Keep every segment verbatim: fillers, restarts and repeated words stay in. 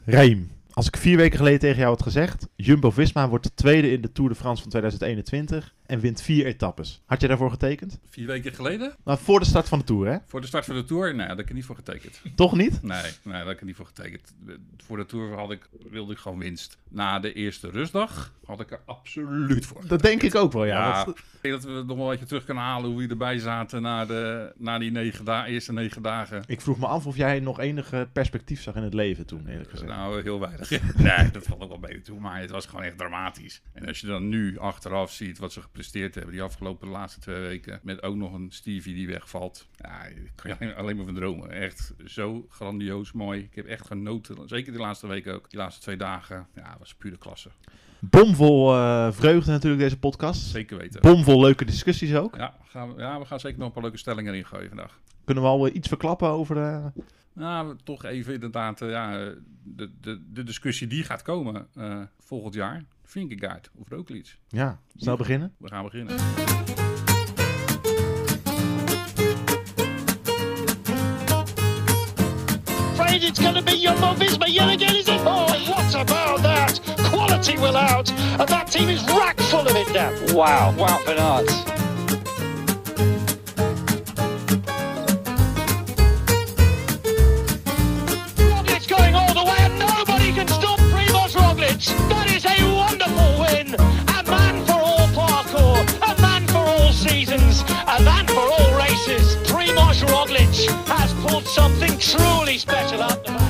Raim, als ik vier weken geleden tegen jou had gezegd, Jumbo-Visma wordt de tweede in de Tour de France van tweeduizend eenentwintig en wint vier etappes. Had je daarvoor getekend? Vier weken geleden? Nou, voor de start van de Tour, hè? Voor de start van de Tour? Nee, daar heb ik er niet voor getekend. Toch niet? Nee, nee, daar heb ik er niet voor getekend. Voor de Tour had ik, wilde ik gewoon winst. Na de eerste rustdag had ik er absoluut voor getekend. Dat denk ik ook wel, ja. ja dat... Ik denk dat we het nog wel een beetje terug kunnen halen hoe we erbij zaten na, de, na die negen da- eerste negen dagen. Ik vroeg me af of jij nog enige perspectief zag in het leven toen, eerlijk gezegd. Nou, heel weinig. Nee, dat valt ook wel beter toe, maar het was gewoon echt dramatisch. En als je dan nu achteraf ziet wat ze gepresteerd hebben die afgelopen laatste twee weken, met ook nog een Stevie die wegvalt. Ja, daar kan je alleen, alleen maar van dromen. Echt zo grandioos mooi. Ik heb echt genoten, zeker die laatste weken ook. Die laatste twee dagen, ja, was pure klasse. Bomvol uh, vreugde natuurlijk deze podcast. Zeker weten. Bomvol leuke discussies ook. Ja, gaan we, ja, we gaan zeker nog een paar leuke stellingen erin gooien vandaag. Kunnen we al uh, iets verklappen over de... Nou, toch even inderdaad, uh, ja, de, de, de discussie die gaat komen uh, volgend jaar. Vingegaard of Roglič. Ja, snel beginnen. We gaan beginnen. Afraid it's going to be Jumbo-Visma yet again, is it? Oh, what about that? Quality will out, and that team is rack full of it now. Wow, wow, Van Aert. Roglic going all the way, and nobody can stop Primož Roglic. That is a wonderful win. A man for all parkour, a man for all seasons, a man for all races. Primož Roglic has pulled something truly special out the back.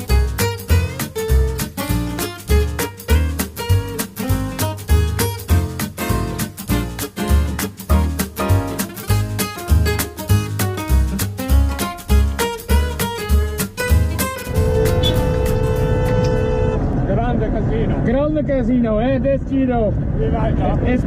Grande casino, hè? Dit Giro. Is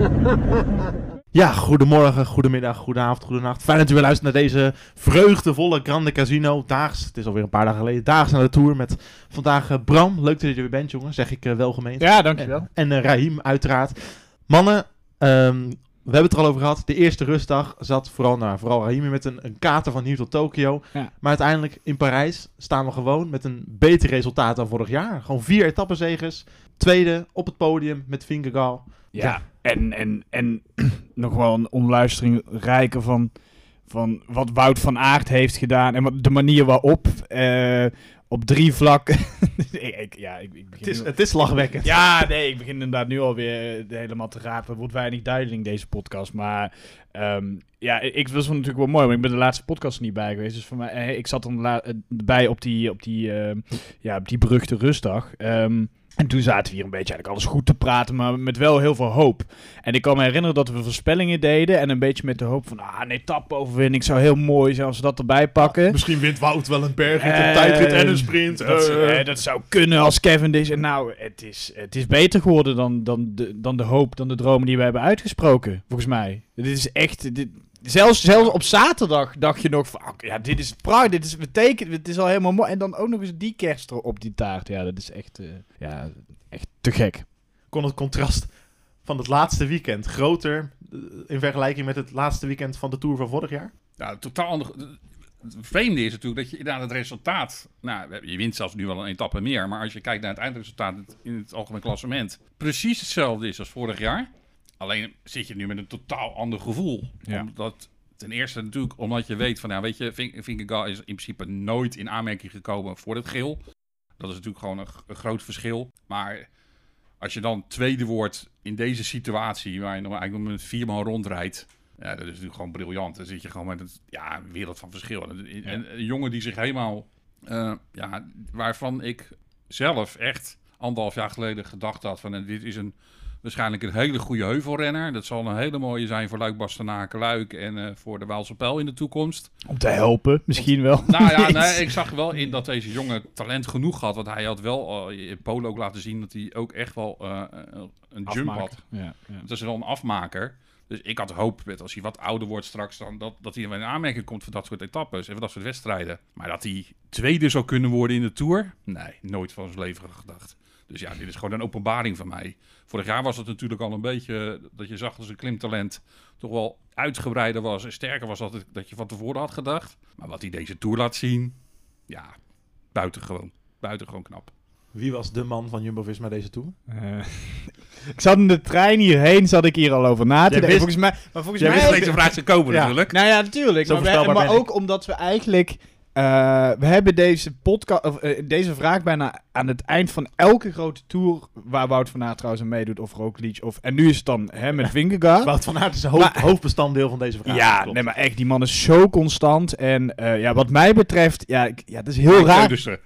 Ja, goedemorgen, goedemiddag, goedenavond, goedenacht. Fijn dat u weer luistert naar deze vreugdevolle Grande Casino. Daags, het is alweer een paar dagen geleden, daags naar de Tour met vandaag uh, Bram. Leuk dat je er weer bent, jongen, zeg ik uh, welgemeend. Ja, dankjewel. En, en uh, Raim, uiteraard. Mannen, um, we hebben het er al over gehad. De eerste rustdag zat vooral, nou, vooral Raim met een, een kater van hier tot Tokio. Ja. Maar uiteindelijk in Parijs staan we gewoon met een beter resultaat dan vorig jaar. Gewoon vier etappenzegers. Tweede op het podium met Vingegaard. Ja, ja. En, en, en nog wel een omluistering rijker van, van wat Wout van Aert heeft gedaan. En wat, de manier waarop uh, op drie vlakken... ik, ik, ja, ik, ik begin het, is, nu... het is lachwekkend. Ja, nee, ik begin inderdaad nu alweer uh, helemaal te rapen. Het wordt weinig duidelijk in deze podcast. Maar um, ja, ik, ik was natuurlijk wel mooi, maar ik ben de laatste podcast er niet bij geweest. Dus voor mij, uh, ik zat er la- uh, bij op die, op die, uh, ja, op die beruchte rustdag. Um, En toen zaten we hier een beetje eigenlijk alles goed te praten, maar met wel heel veel hoop. En ik kan me herinneren dat we voorspellingen deden en een beetje met de hoop van, ah, een etappe-overwinning zou heel mooi zijn als we dat erbij pakken. Ja, misschien wint Wout wel een bergrit, uh, een tijdrit en een sprint. Dat, uh. uh, dat zou kunnen als Cavendish. En nou, het is, het is beter geworden dan, dan, de, dan de hoop, dan de dromen die we hebben uitgesproken, volgens mij. Dit is echt... Dit, Zelfs, zelfs op zaterdag dacht je nog van, oh, ja, dit is prachtig, dit is betekent, het is al helemaal mooi. En dan ook nog eens die kerst op die taart. Ja, dat is echt, uh, ja, echt te gek. Kon het contrast van het laatste weekend groter uh, in vergelijking met het laatste weekend van de Tour van vorig jaar? Ja, totaal ander. Het vreemde is natuurlijk dat je inderdaad het resultaat... Nou, je wint zelfs nu wel een etappe meer, maar als je kijkt naar het eindresultaat in het algemeen klassement, precies hetzelfde is als vorig jaar. Alleen zit je nu met een totaal ander gevoel. Ja. Omdat, ten eerste natuurlijk omdat je weet van... Ja, weet je, Vingegaard is in principe nooit in aanmerking gekomen voor het geel. Dat is natuurlijk gewoon een, een groot verschil. Maar als je dan tweede wordt in deze situatie... waar je nog eigenlijk met vier man rondrijdt... Ja, dat is natuurlijk gewoon briljant. Dan zit je gewoon met een, ja, een wereld van verschil. En, ja. en een jongen die zich helemaal... Uh, ja, waarvan ik zelf echt anderhalf jaar geleden gedacht had... van dit is een... Waarschijnlijk een hele goede heuvelrenner. Dat zal een hele mooie zijn voor Luik, Bastenaken, Luik en uh, voor de Waalse Pijl in de toekomst. Om te helpen, misschien wel. Nou ja, nee, ik zag wel in dat deze jongen talent genoeg had. Want hij had wel uh, in Polo ook laten zien dat hij ook echt wel uh, een jump had. Ja, ja. Dat is wel een afmaker. Dus ik had hoop dat als hij wat ouder wordt straks, dan dat, dat hij in aanmerking komt voor dat soort etappes en voor dat soort wedstrijden. Maar dat hij tweede zou kunnen worden in de Tour? Nee, nooit van zijn leven gedacht. Dus ja, dit is gewoon een openbaring van mij. Vorig jaar was het natuurlijk al een beetje dat je zag dat zijn klimtalent toch wel uitgebreider was en sterker was dan dat je van tevoren had gedacht. Maar wat hij deze Tour laat zien, ja, buitengewoon. buitengewoon knap. Wie was de man van Jumbo-Visma deze Tour? Uh, ik zat in de trein hierheen, zat ik hier al over na te denken. wist, volgens mij, maar volgens jij mij... wist deze vraag te kopen ja. natuurlijk. Nou ja, natuurlijk. Zo Maar, we, maar ook ik. omdat we eigenlijk... Uh, we hebben deze, podcast, of, uh, deze vraag bijna aan het eind van elke grote tour... waar Wout van Aert trouwens aan meedoet, of Roglic, of... En nu is het dan hè, met Vingegaard. Wout van Aert is een hoofd, maar, hoofdbestanddeel van deze vraag. Ja, nee, maar echt, die man is zo constant. En uh, ja, wat mij betreft... Ja, ik, ja dat is heel raar. Dus, uh.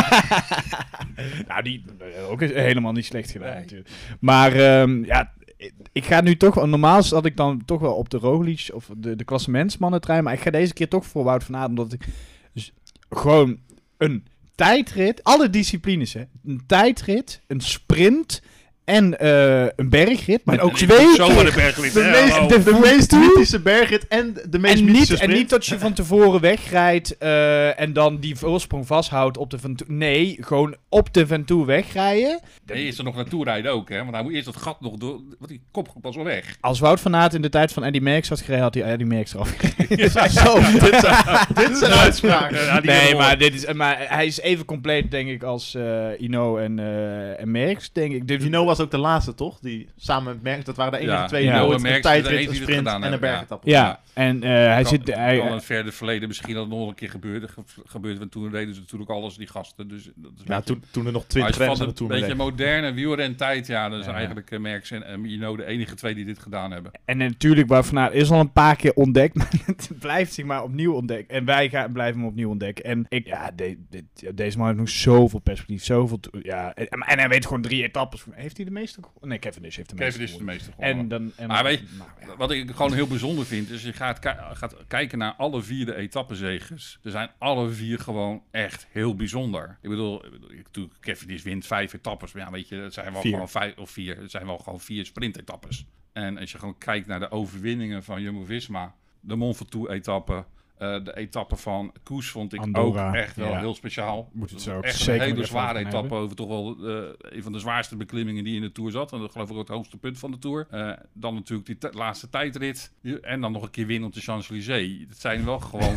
nou, die uh, ook is helemaal niet slecht gedaan nee. natuurlijk. Maar um, ja... Ik ga nu toch, normaal zat ik dan toch wel op de Roglic of de, de klassementsmannen trein, maar ik ga deze keer toch voor Wout van Aert, omdat ik dus gewoon een tijdrit, alle disciplines hè, een tijdrit, een sprint en uh, een bergrit, maar en ook twee keer de, bergrit, de, hè, meest, de, de, de meest mythische bergrit en de meest en mythische niet, sprint. En niet dat je van tevoren wegrijdt uh, en dan die voorsprong vasthoudt op de Ventoux. Nee, gewoon op de Ventoux wegrijden. Nee, is er nog naartoe rijden ook, hè? Want hij moet eerst dat gat nog door, want die kop pas wel weg. Als Wout van Aert in de tijd van Eddy Merckx had gereden, had hij Eddy Merckx eraf gereden. Ja, zo, dit zijn, dit zijn uitspraken. Ja, nee, maar, dit is, maar hij is even compleet, denk ik, als uh, Hinault en, uh, en Merckx, denk ik. Dus Hinault was ook de laatste, toch? Die samen met Merckx, dat waren de enige ja, twee ja. nooit Ja, een tijdrit, een sprint en een bergetappe. Ja, ja. en uh, hij kan, zit... Hij, kan in het verder verleden misschien dat nog een keer gebeurde, ge gebeurde, want toen deden ze natuurlijk alles, die gasten. Dus dat is ja, beetje, toen, toen er nog twintig renners aan de Tour een beetje reden. moderne wielrentijd, ja, dat is ja. eigenlijk uh, Merckx en uh, Hinault de enige twee die dit gedaan hebben. En natuurlijk, Wout van Aert is al een paar keer ontdekt, maar het blijft zich maar opnieuw ontdekken. En wij gaan, blijven hem opnieuw ontdekken. En ik, ja, de, de, de, deze man heeft nog zoveel perspectief, zoveel... Ja, en, en hij weet gewoon drie etappes. Heeft hij de meeste? Nee, Cavendish heeft de meeste. Cavendish is de meeste gewonnen. En dan, en maar weet, nou, ja. wat ik gewoon heel bijzonder vind, is je gaat, gaat kijken naar alle vier de etappenzegers. Er zijn alle vier gewoon echt heel bijzonder. Ik bedoel, ik, Cavendish wint vijf etappes, maar ja, weet je, het zijn wel vier. gewoon vijf of vier. Het zijn wel gewoon vier sprintetappes. En als je gewoon kijkt naar de overwinningen van Jumbo-Visma, de Mont Ventoux-etappe, uh, de etappe van Koes vond ik Andorra, ook echt wel ja. heel speciaal. Moet het zo ook echt zeker een hele zware etappe hebben. over toch wel uh, een van de zwaarste beklimmingen die in de Tour zat. En dat geloof ik ook het hoogste punt van de Tour. Uh, dan natuurlijk die laatste tijdrit. En dan nog een keer winnen op de Champs-Élysées. Het zijn wel gewoon,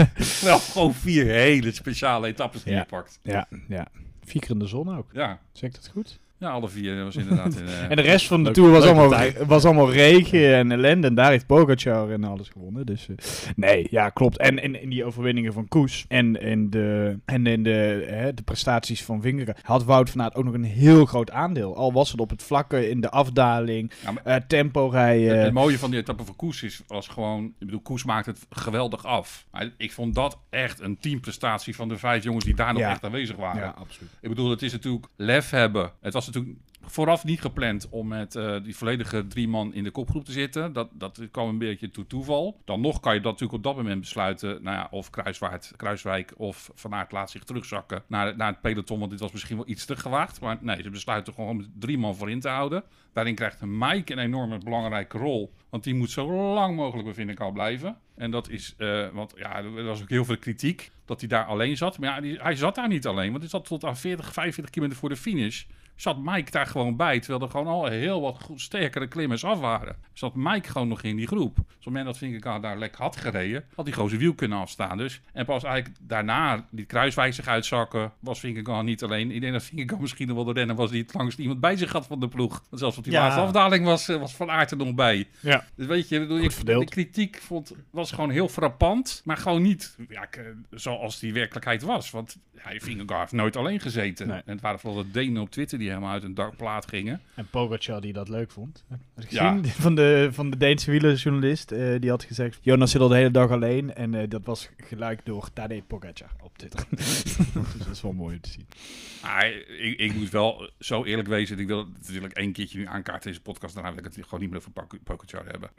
wel gewoon vier hele speciale etappes die ja. je pakt. Ja, ja. Vier keer in de zon ook. Ja. Zeg ik dat goed? Ja, alle vier was inderdaad... In, uh, en de rest van de leuk, Tour was allemaal, tijd. was allemaal regen en ellende. En daar heeft Pogacar en alles gewonnen. Dus uh, nee, ja, klopt. En in, in die overwinningen van Koes en in de, en in de, hè, de prestaties van Vingegaard had Wout van Aert ook nog een heel groot aandeel. Al was het op het vlakke, in de afdaling, ja, maar, uh, tempo rijden. Het, het mooie van die etappe van Koes is, was gewoon... Ik bedoel, Koes maakt het geweldig af. Maar ik vond dat echt een teamprestatie van de vijf jongens die daar nog ja. echt aanwezig waren. Ja, absoluut. Ik bedoel, het is natuurlijk lef hebben. Het was natuurlijk vooraf niet gepland om met uh, die volledige drie man in de kopgroep te zitten. Dat, dat kwam een beetje toe toeval. Dan nog kan je dat natuurlijk op dat moment besluiten. Nou ja, of Kruiswaard, Kruiswijk of Van Aert laat zich terugzakken naar, naar het peloton. Want dit was misschien wel iets te gewaagd. Maar nee, ze besluiten gewoon om drie man voorin te houden. Daarin krijgt Mike een enorme belangrijke rol. Want die moet zo lang mogelijk bij Vingegaard blijven. En dat is, uh, want ja, er was ook heel veel kritiek dat hij daar alleen zat. Maar ja, die, hij zat daar niet alleen. Want hij zat tot aan veertig, vijfenveertig kilometer voor de finish. Zat Mike daar gewoon bij, terwijl er gewoon al heel wat goed, sterkere klimmers af waren. Zat Mike gewoon nog in die groep. Dus op het moment dat Vingegaard daar lekker had gereden, had hij gewoon zijn wiel kunnen afstaan. Dus. En pas eigenlijk daarna die Kruiswijk zich uitzakken, was Vingegaard niet alleen. Ik denk dat Vingegaard misschien nog wel de renner was die het langst iemand bij zich had van de ploeg. Want zelfs op die ja. laatste afdaling was, was Van Aert er nog bij. Ja. Dus weet je, bedoel, ik, de kritiek vond, was gewoon heel frappant, maar gewoon niet ja, zoals die werkelijkheid was. Want ja, Vingegaard heeft nooit alleen gezeten. Nee. En het waren vooral de Denen op Twitter die helemaal uit een dakplaat gingen. En Pogacar die dat leuk vond. Had ik gezien ja. van, de, van de Deense wielerjournalist. Uh, die had gezegd, Jonas zit al de hele dag alleen. En uh, dat was gelijk door Tadej Pogacar op Twitter. Dus dat is wel mooi om te zien. Ah, ik, ik moet wel zo eerlijk wezen. Ik wil natuurlijk één keertje nu aankaarten deze podcast. Daarna wil ik het gewoon niet meer over Pogacar hebben.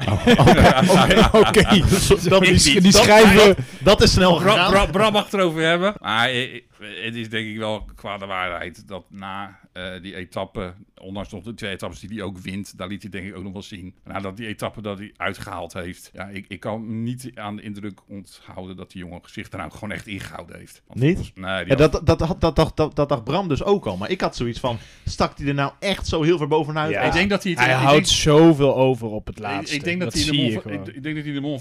Oké, die schrijven... Dat is snel gegaan. Bram, Bram mag het erover hebben. Maar het is denk ik wel qua de waarheid dat na uh, die etappe, ondanks nog de twee etappes die hij ook wint, daar liet hij denk ik ook nog wel zien. Nadat die etappe dat hij uitgehaald heeft. Ja, ik, ik kan niet aan de indruk onthouden dat die jongen zich daar nou gewoon echt ingehouden heeft. Want niet? Was, nee, ja, dat, dat, dat, dat, dat, dat, dat dacht Bram dus ook al. Maar ik had zoiets van, stak hij er nou echt zo heel ver bovenuit? Ja. Ik denk dat hij het, hij ik houdt denk, zoveel over op het laatste. Ik, ik denk dat, dat hij de Mont, ik, ik, ik denk dat hij de Mont Ventoux etappe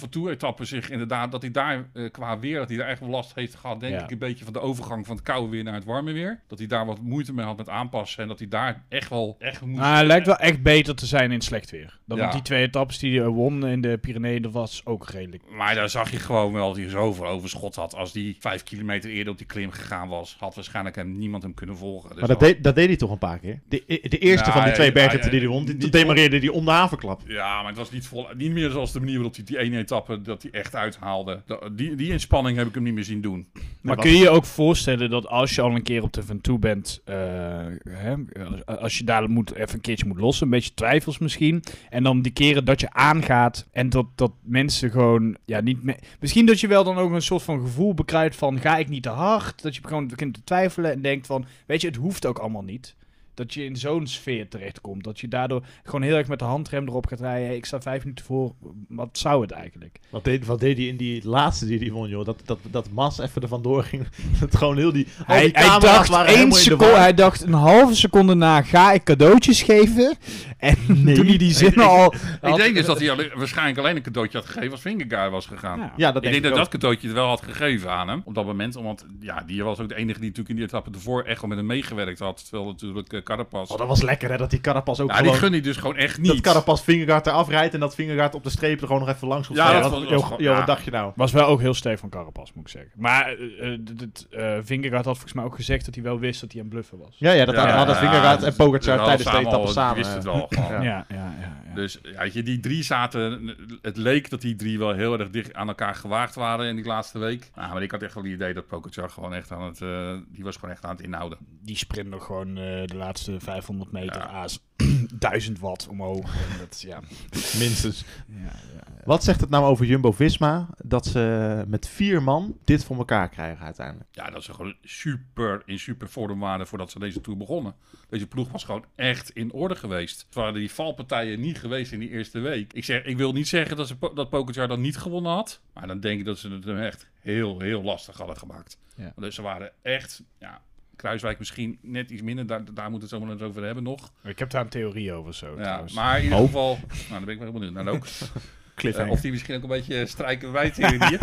etappe zich inderdaad, dat hij daar uh, qua weer, dat hij daar echt wel last heeft gehad, denk ja. ik, een beetje van de overgang van het koude weer naar het warme weer. Dat hij daar wat moeite mee had met aanpassen en dat hij daar echt wel echt moest... Nou, het lijkt wel echt beter te zijn in slecht weer. Dan ja. die twee etappes die hij won in de Pyreneeën, dat was ook redelijk. Maar daar zag je gewoon wel dat hij zoveel overschot had. Als die vijf kilometer eerder op die klim gegaan was, had waarschijnlijk hem, niemand hem kunnen volgen. Dus maar dat, deed, dat deed hij toch een paar keer? De, de eerste nou, van die twee bergen ja, die hij won, die demareerde hij om de havenklap. Ja, maar het was niet, vol, niet meer zoals de manier waarop hij die ene etappe dat hij echt uithaalde. Die, die inspanning heb ik hem niet meer zien doen. Maar kun je je ook voorstellen dat als je al een keer op de Ventoux bent, uh, hè, als je daar moet, even een keertje moet lossen, een beetje twijfels misschien, en dan die keren dat je aangaat en dat, dat mensen gewoon, ja, niet me- misschien dat je wel dan ook een soort van gevoel bekruidt van, ga ik niet te hard? Dat je gewoon begint te twijfelen en denkt van, weet je, het hoeft ook allemaal niet. Dat je in zo'n sfeer terechtkomt. Dat je daardoor gewoon heel erg met de handrem erop gaat rijden. Hey, ik sta vijf minuten voor. Wat zou het eigenlijk? Wat deed, wat deed hij in die laatste die hij won, joh? Dat, dat, dat Mas even er vandoor ging. Dat gewoon heel die... Hij, die hij, dacht één seconde, hij dacht een halve seconde na, ga ik cadeautjes geven? En nee. toen hij die zinnen al... Ik denk dus dat hij al, waarschijnlijk alleen een cadeautje had gegeven als Vingegaard was gegaan. Ja, ja dat ik denk, denk dat ik dat cadeautje wel had gegeven aan hem. Op dat moment. Want ja, die was ook de enige die natuurlijk in die etappe ervoor echt wel met hem meegewerkt had. Terwijl natuurlijk uh, Carapaz... Oh, dat was lekker, hè? Dat die Carapaz ook ja, gewoon... die gun hij dus gewoon echt niet. Dat Carapaz Vingegaard eraf rijdt en dat Vingegaard op de streep er gewoon nog even langs komt. Ja, ja, dat wat, was, joh, was, joh, ja. wat dacht je nou? Was wel ook heel sterk van Carapaz, moet ik zeggen. Maar uh, uh, Vingegaard had volgens mij ook gezegd dat hij wel wist dat hij een bluffer was. Ja, ja, dat ja, hadden ja, Vingegaard ja, en Pogacar tijdens de etappe al, samen. Die wist het wel gewoon. ja. Ja, ja, ja, ja. Dus ja, je, die drie zaten... Het leek dat die drie wel heel erg dicht aan elkaar gewaagd waren in die laatste week. Nou, maar ik had echt wel het idee dat Pogacar gewoon echt aan het... Uh, die was gewoon echt aan het inhouden. Die sprint nog gewoon uh, de laatste vijfhonderd meter ja. a's duizend watt omhoog. En dat, ja. Minstens. Ja, ja, ja. Wat zegt het nou over Jumbo-Visma dat ze met vier man dit voor elkaar krijgen uiteindelijk? Ja, dat ze gewoon super in super vorm waren voordat ze deze Tour begonnen. Deze ploeg was gewoon echt in orde geweest. Het waren die valpartijen niet geweest in die eerste week. Ik, zeg, ik wil niet zeggen dat, ze, dat Pogacar dan niet gewonnen had. Maar dan denk ik dat ze het hem echt heel, heel lastig hadden gemaakt. Ja. Dus ze waren echt... Ja, Kruiswijk misschien net iets minder, daar, daar moeten we het zo maar eens over hebben nog. Ik heb daar een theorie over zo. Ja, trouwens. maar in ieder geval... Oh. Nou, daar ben ik wel heel benieuwd naar ook. Uh, of die misschien ook een beetje strijken bij theorie.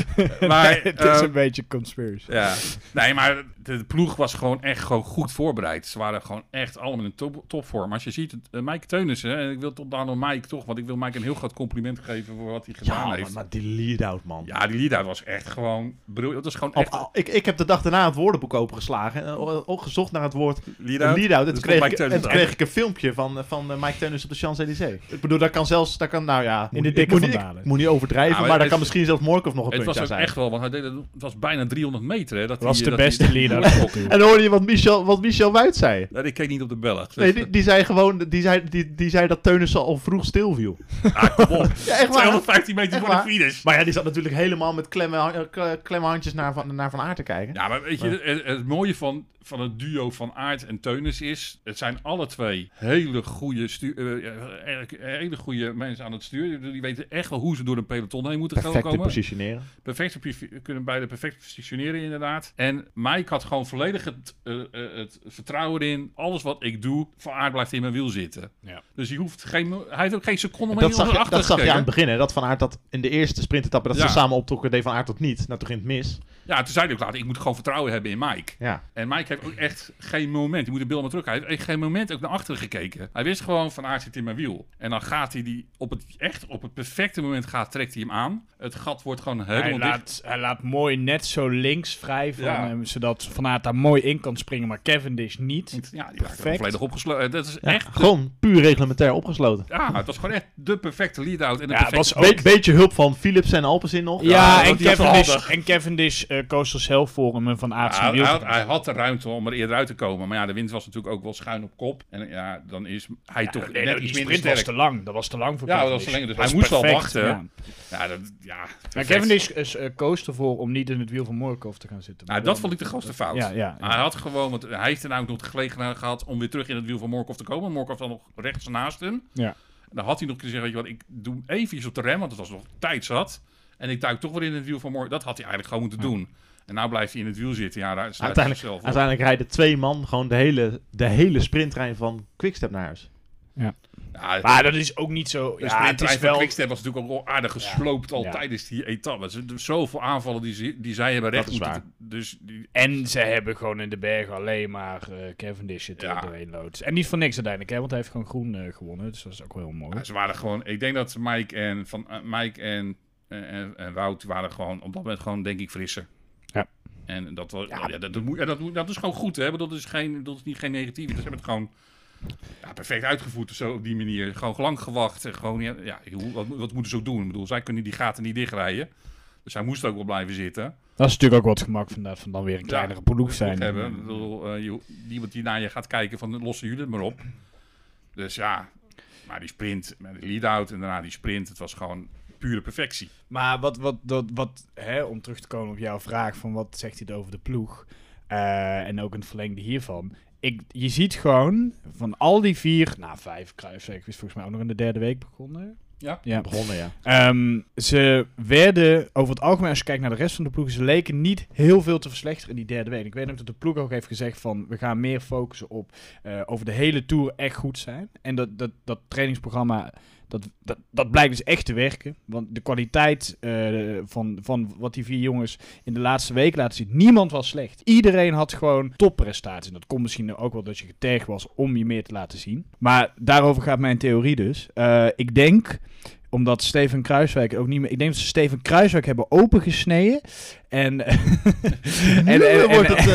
Maar het is uh, een beetje conspiracy. Ja. Nee, maar de, de ploeg was gewoon echt gewoon goed voorbereid. Ze waren gewoon echt allemaal in top, topvorm. Maar als je ziet, uh, Mike Teunissen, en ik wil tot daar nog Mike toch, want ik wil Mike een heel groot compliment geven voor wat hij gedaan ja, heeft. Maar, maar die lead-out, man. Ja, die lead-out was echt gewoon... Bedoel, dat was gewoon echt... Op, ik, ik heb de dag daarna het woordenboek opengeslagen en ook gezocht naar het woord lead-out. lead-out. En toen kreeg, ik, en toen kreeg ik een filmpje van, van uh, Mike Teunissen op de Champs-Élysées. Ik bedoel, daar kan zelfs... Daar kan, nou ja... In de dikke van dalen. Ik moet niet overdrijven, ja, maar, maar daar kan misschien zelfs Morkov nog een puntje aan zijn. Het was ook echt wel, want hij deed het, het was bijna driehonderd meter. Hè, dat was die, de dat beste die, lead-out. En dan hoorde je wat Michel, wat Michel Wuit zei. Ja, ik keek niet op de bellen. Dus nee, die, die zei gewoon, die zei, die, die zei dat Teunissen al vroeg stil viel. Ah, kom op. Ja, echt tweehonderdvijftien meter voor de finish. Maar ja, die zat natuurlijk helemaal met klemme, klemme handjes naar Van, naar van Aert te kijken. Ja, maar weet je, maar... Het, het mooie van, van het duo van Aert en Teunissen is, het zijn alle twee hele goede, stu- uh, hele goede mensen aan het sturen. Die weten echt wel hoe ze door een peloton heen moeten Perfecte komen. positioneren. Perfect kunnen beide perfect positioneren inderdaad. En Mike had gewoon volledig het, uh, uh, het vertrouwen in, alles wat ik doe, Van Aert blijft in mijn wiel zitten. Ja. Dus hij hoeft geen, hij heeft ook geen seconde meer achter te Dat zag je aan het begin, hè, dat Van Aert dat in de eerste sprintetappe, dat ja. ze samen optrokken, deed Van Aert tot niet. Nou, toen ging het mis. Ja, toen zei hij ook later, ik moet gewoon vertrouwen hebben in Mike. Ja. En Mike heeft ook echt geen moment, je moet de beeld maar terug, hij heeft echt geen moment ook naar achteren gekeken. Hij wist gewoon, Van Aert zit in mijn wiel. En dan gaat hij die, op het, echt op het perfecte moment gaat, trekt hij hem aan. Het gat wordt gewoon helemaal hij laat, dicht. Hij laat mooi net zo links vrij van ja. hem, zodat Van Aert daar mooi in kan springen, maar Cavendish niet. Ja, die raakt volledig opgesloten. Dat is ja, echt gewoon puur reglementair opgesloten. Ja, het was gewoon echt de perfecte lead-out. En de ja, perfecte... was ook... Be- beetje hulp van Philips en Alpecin nog. Ja, ja en, Cavendish, en Cavendish uh, koos er zelf voor om hem van Aert zijn ja, wiel hij, te had, hij had de ruimte om er eerder uit te komen. Maar ja, de wind was natuurlijk ook wel schuin op kop. En ja, dan is hij ja, toch nee, net die iets sprint minder sterk. was te lang. Dat was te lang voor ja, Cavendish. dat was te lang. Dus dat hij moest perfect, al wachten. Ja, ja, dat, ja maar Cavendish is, uh, koos ervoor om niet in het wiel van Morkov te gaan zitten. Nou, dat vond ik de grootste fout. Ja, ja, ja. Hij had gewoon, want hij heeft er namelijk nog de gelegenheid gehad om weer terug in het wiel van Morkov te komen. Morkov dan nog rechts naast hem. Ja. Dan had hij nog kunnen zeggen, weet je wat, ik doe even op de rem, want het was nog tijd zat. En ik duik toch weer in het wiel van Morkov. Dat had hij eigenlijk gewoon moeten ja. doen. En nou blijft hij in het wiel zitten. Ja, daar uiteindelijk, zelf uiteindelijk rijden twee man gewoon de hele, de hele sprinttrein van Quickstep naar huis. Ja. Ja, maar dat is ook niet zo... De Ja, sprinttrein het is van wel... Quickstep was natuurlijk ook wel aardig gesloopt Ja. al Ja. tijdens die etappe. Er zoveel aanvallen die, ze, die zij hebben recht Dat is moeten- waar. Dus die, En ze hebben gewoon in de bergen alleen maar uh, Cavendish er Ja. doorheen loods. En niet voor niks uiteindelijk, hè, want hij heeft gewoon groen uh, gewonnen. Dus dat is ook wel heel mooi. ja, ze waren gewoon... Ik denk dat Mike en, van, uh, Mike en, uh, en, en Wout waren gewoon op dat moment gewoon, denk ik, frisser. Ja. En dat, was, Ja. ja, dat, dat, moet- ja, dat, moet- dat is gewoon goed, hè? Dat is, geen, dat is niet geen negatief. Ze hebben het gewoon ja, perfect uitgevoerd zo op die manier. Gewoon lang gewacht. En gewoon, ja, ja, hoe- wat, wat moeten ze ook doen? Ik bedoel, zij kunnen die gaten niet dichtrijden. Dus hij moest ook wel blijven zitten. Dat is natuurlijk ook wat gemak van, van dan weer een kleinere Ja, ploeg zijn. Hebben. Ik bedoel, uh, je, iemand die naar je gaat kijken van lossen jullie het maar op. Dus ja, maar die sprint, met de lead-out en daarna die sprint, het was gewoon pure perfectie. Maar wat, wat, wat, wat hè, om terug te komen op jouw vraag van wat zegt hij over de ploeg uh, en ook een verlengde hiervan. Ik, je ziet gewoon van al die vier, nou vijf, Kruijswijk is volgens mij ook nog in de derde week begonnen. Ja, ja. begonnen, ja. Um, ze werden over het algemeen, als je kijkt naar de rest van de ploegen, ze leken niet heel veel te verslechteren in die derde week. Ik weet ook dat de ploeg ook heeft gezegd van, we gaan meer focussen op uh, over de hele Tour echt goed zijn. En dat, dat, dat trainingsprogramma, dat, dat, dat blijkt dus echt te werken. Want de kwaliteit uh, van, van wat die vier jongens in de laatste week laten zien, niemand was slecht. Iedereen had gewoon topprestaties. En dat komt misschien ook wel dat je getergd was om je meer te laten zien. Maar daarover gaat mijn theorie dus. Uh, ik denk, omdat Steven Kruijswijk ook niet meer... Ik denk dat ze Steven Kruijswijk hebben opengesneden. En... en, en, en, wordt het...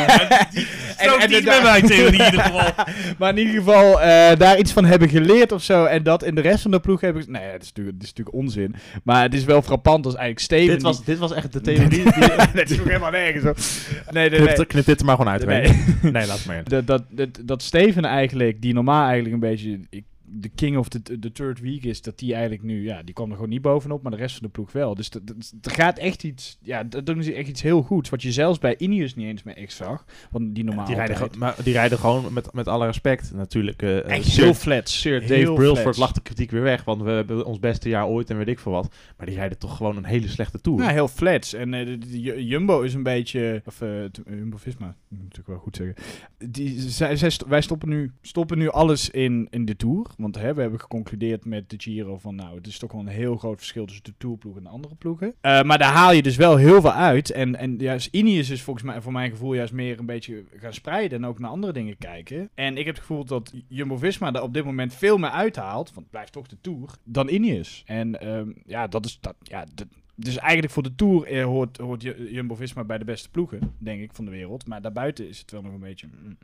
Strookt en, niet met mijn theorie in ieder geval. Maar in ieder geval uh, daar iets van hebben geleerd of zo. En dat in de rest van de ploeg hebben... Nee, het is natuurlijk, het is natuurlijk onzin. Maar het is wel frappant als eigenlijk Steven... dit, was, die... dit was echt de theorie. die, dat is ook helemaal nergens op. Nee, nee, knip, nee. knip dit er maar gewoon uit. Nee. Nee, nee laat maar in. Dat, dat, dat, dat Steven eigenlijk, die normaal eigenlijk een beetje... Ik, de king of the, the third week is, dat die eigenlijk nu, ja, die kwam er gewoon niet bovenop, maar de rest van de ploeg wel. Dus er gaat echt iets, ja, dat doen ze echt iets heel goeds, wat je zelfs bij Ineos niet eens meer echt zag, want die normaal die, rijden altijd... gewoon, maar die rijden gewoon, met, met alle respect, natuurlijk. Uh, echt Sir, heel flats. Sir Dave heel Brailsford flats. lacht de kritiek weer weg, want we hebben ons beste jaar ooit en weet ik veel wat. Maar die rijden toch gewoon een hele slechte Tour. Ja, heel flats. En uh, de, de, de Jumbo is een beetje, of uh, Jumbo-Visma, moet ik natuurlijk wel goed zeggen. Die, zij, zij st- wij stoppen nu, stoppen nu alles in, in de Tour, want hè, we hebben geconcludeerd met de Giro van nou, het is toch wel een heel groot verschil tussen de Tourploeg en de andere ploegen. Uh, maar daar haal je dus wel heel veel uit. En, en juist Ineos is volgens mij, voor mijn gevoel, juist meer een beetje gaan spreiden en ook naar andere dingen kijken. En ik heb het gevoel dat Jumbo-Visma daar op dit moment veel meer uithaalt, want het blijft toch de Tour, dan Ineos. En um, ja, dat is dat, ja, dat, dus eigenlijk voor de Tour eh, hoort, hoort Jumbo-Visma bij de beste ploegen, denk ik, van de wereld. Maar daarbuiten is het wel nog een beetje... Mm.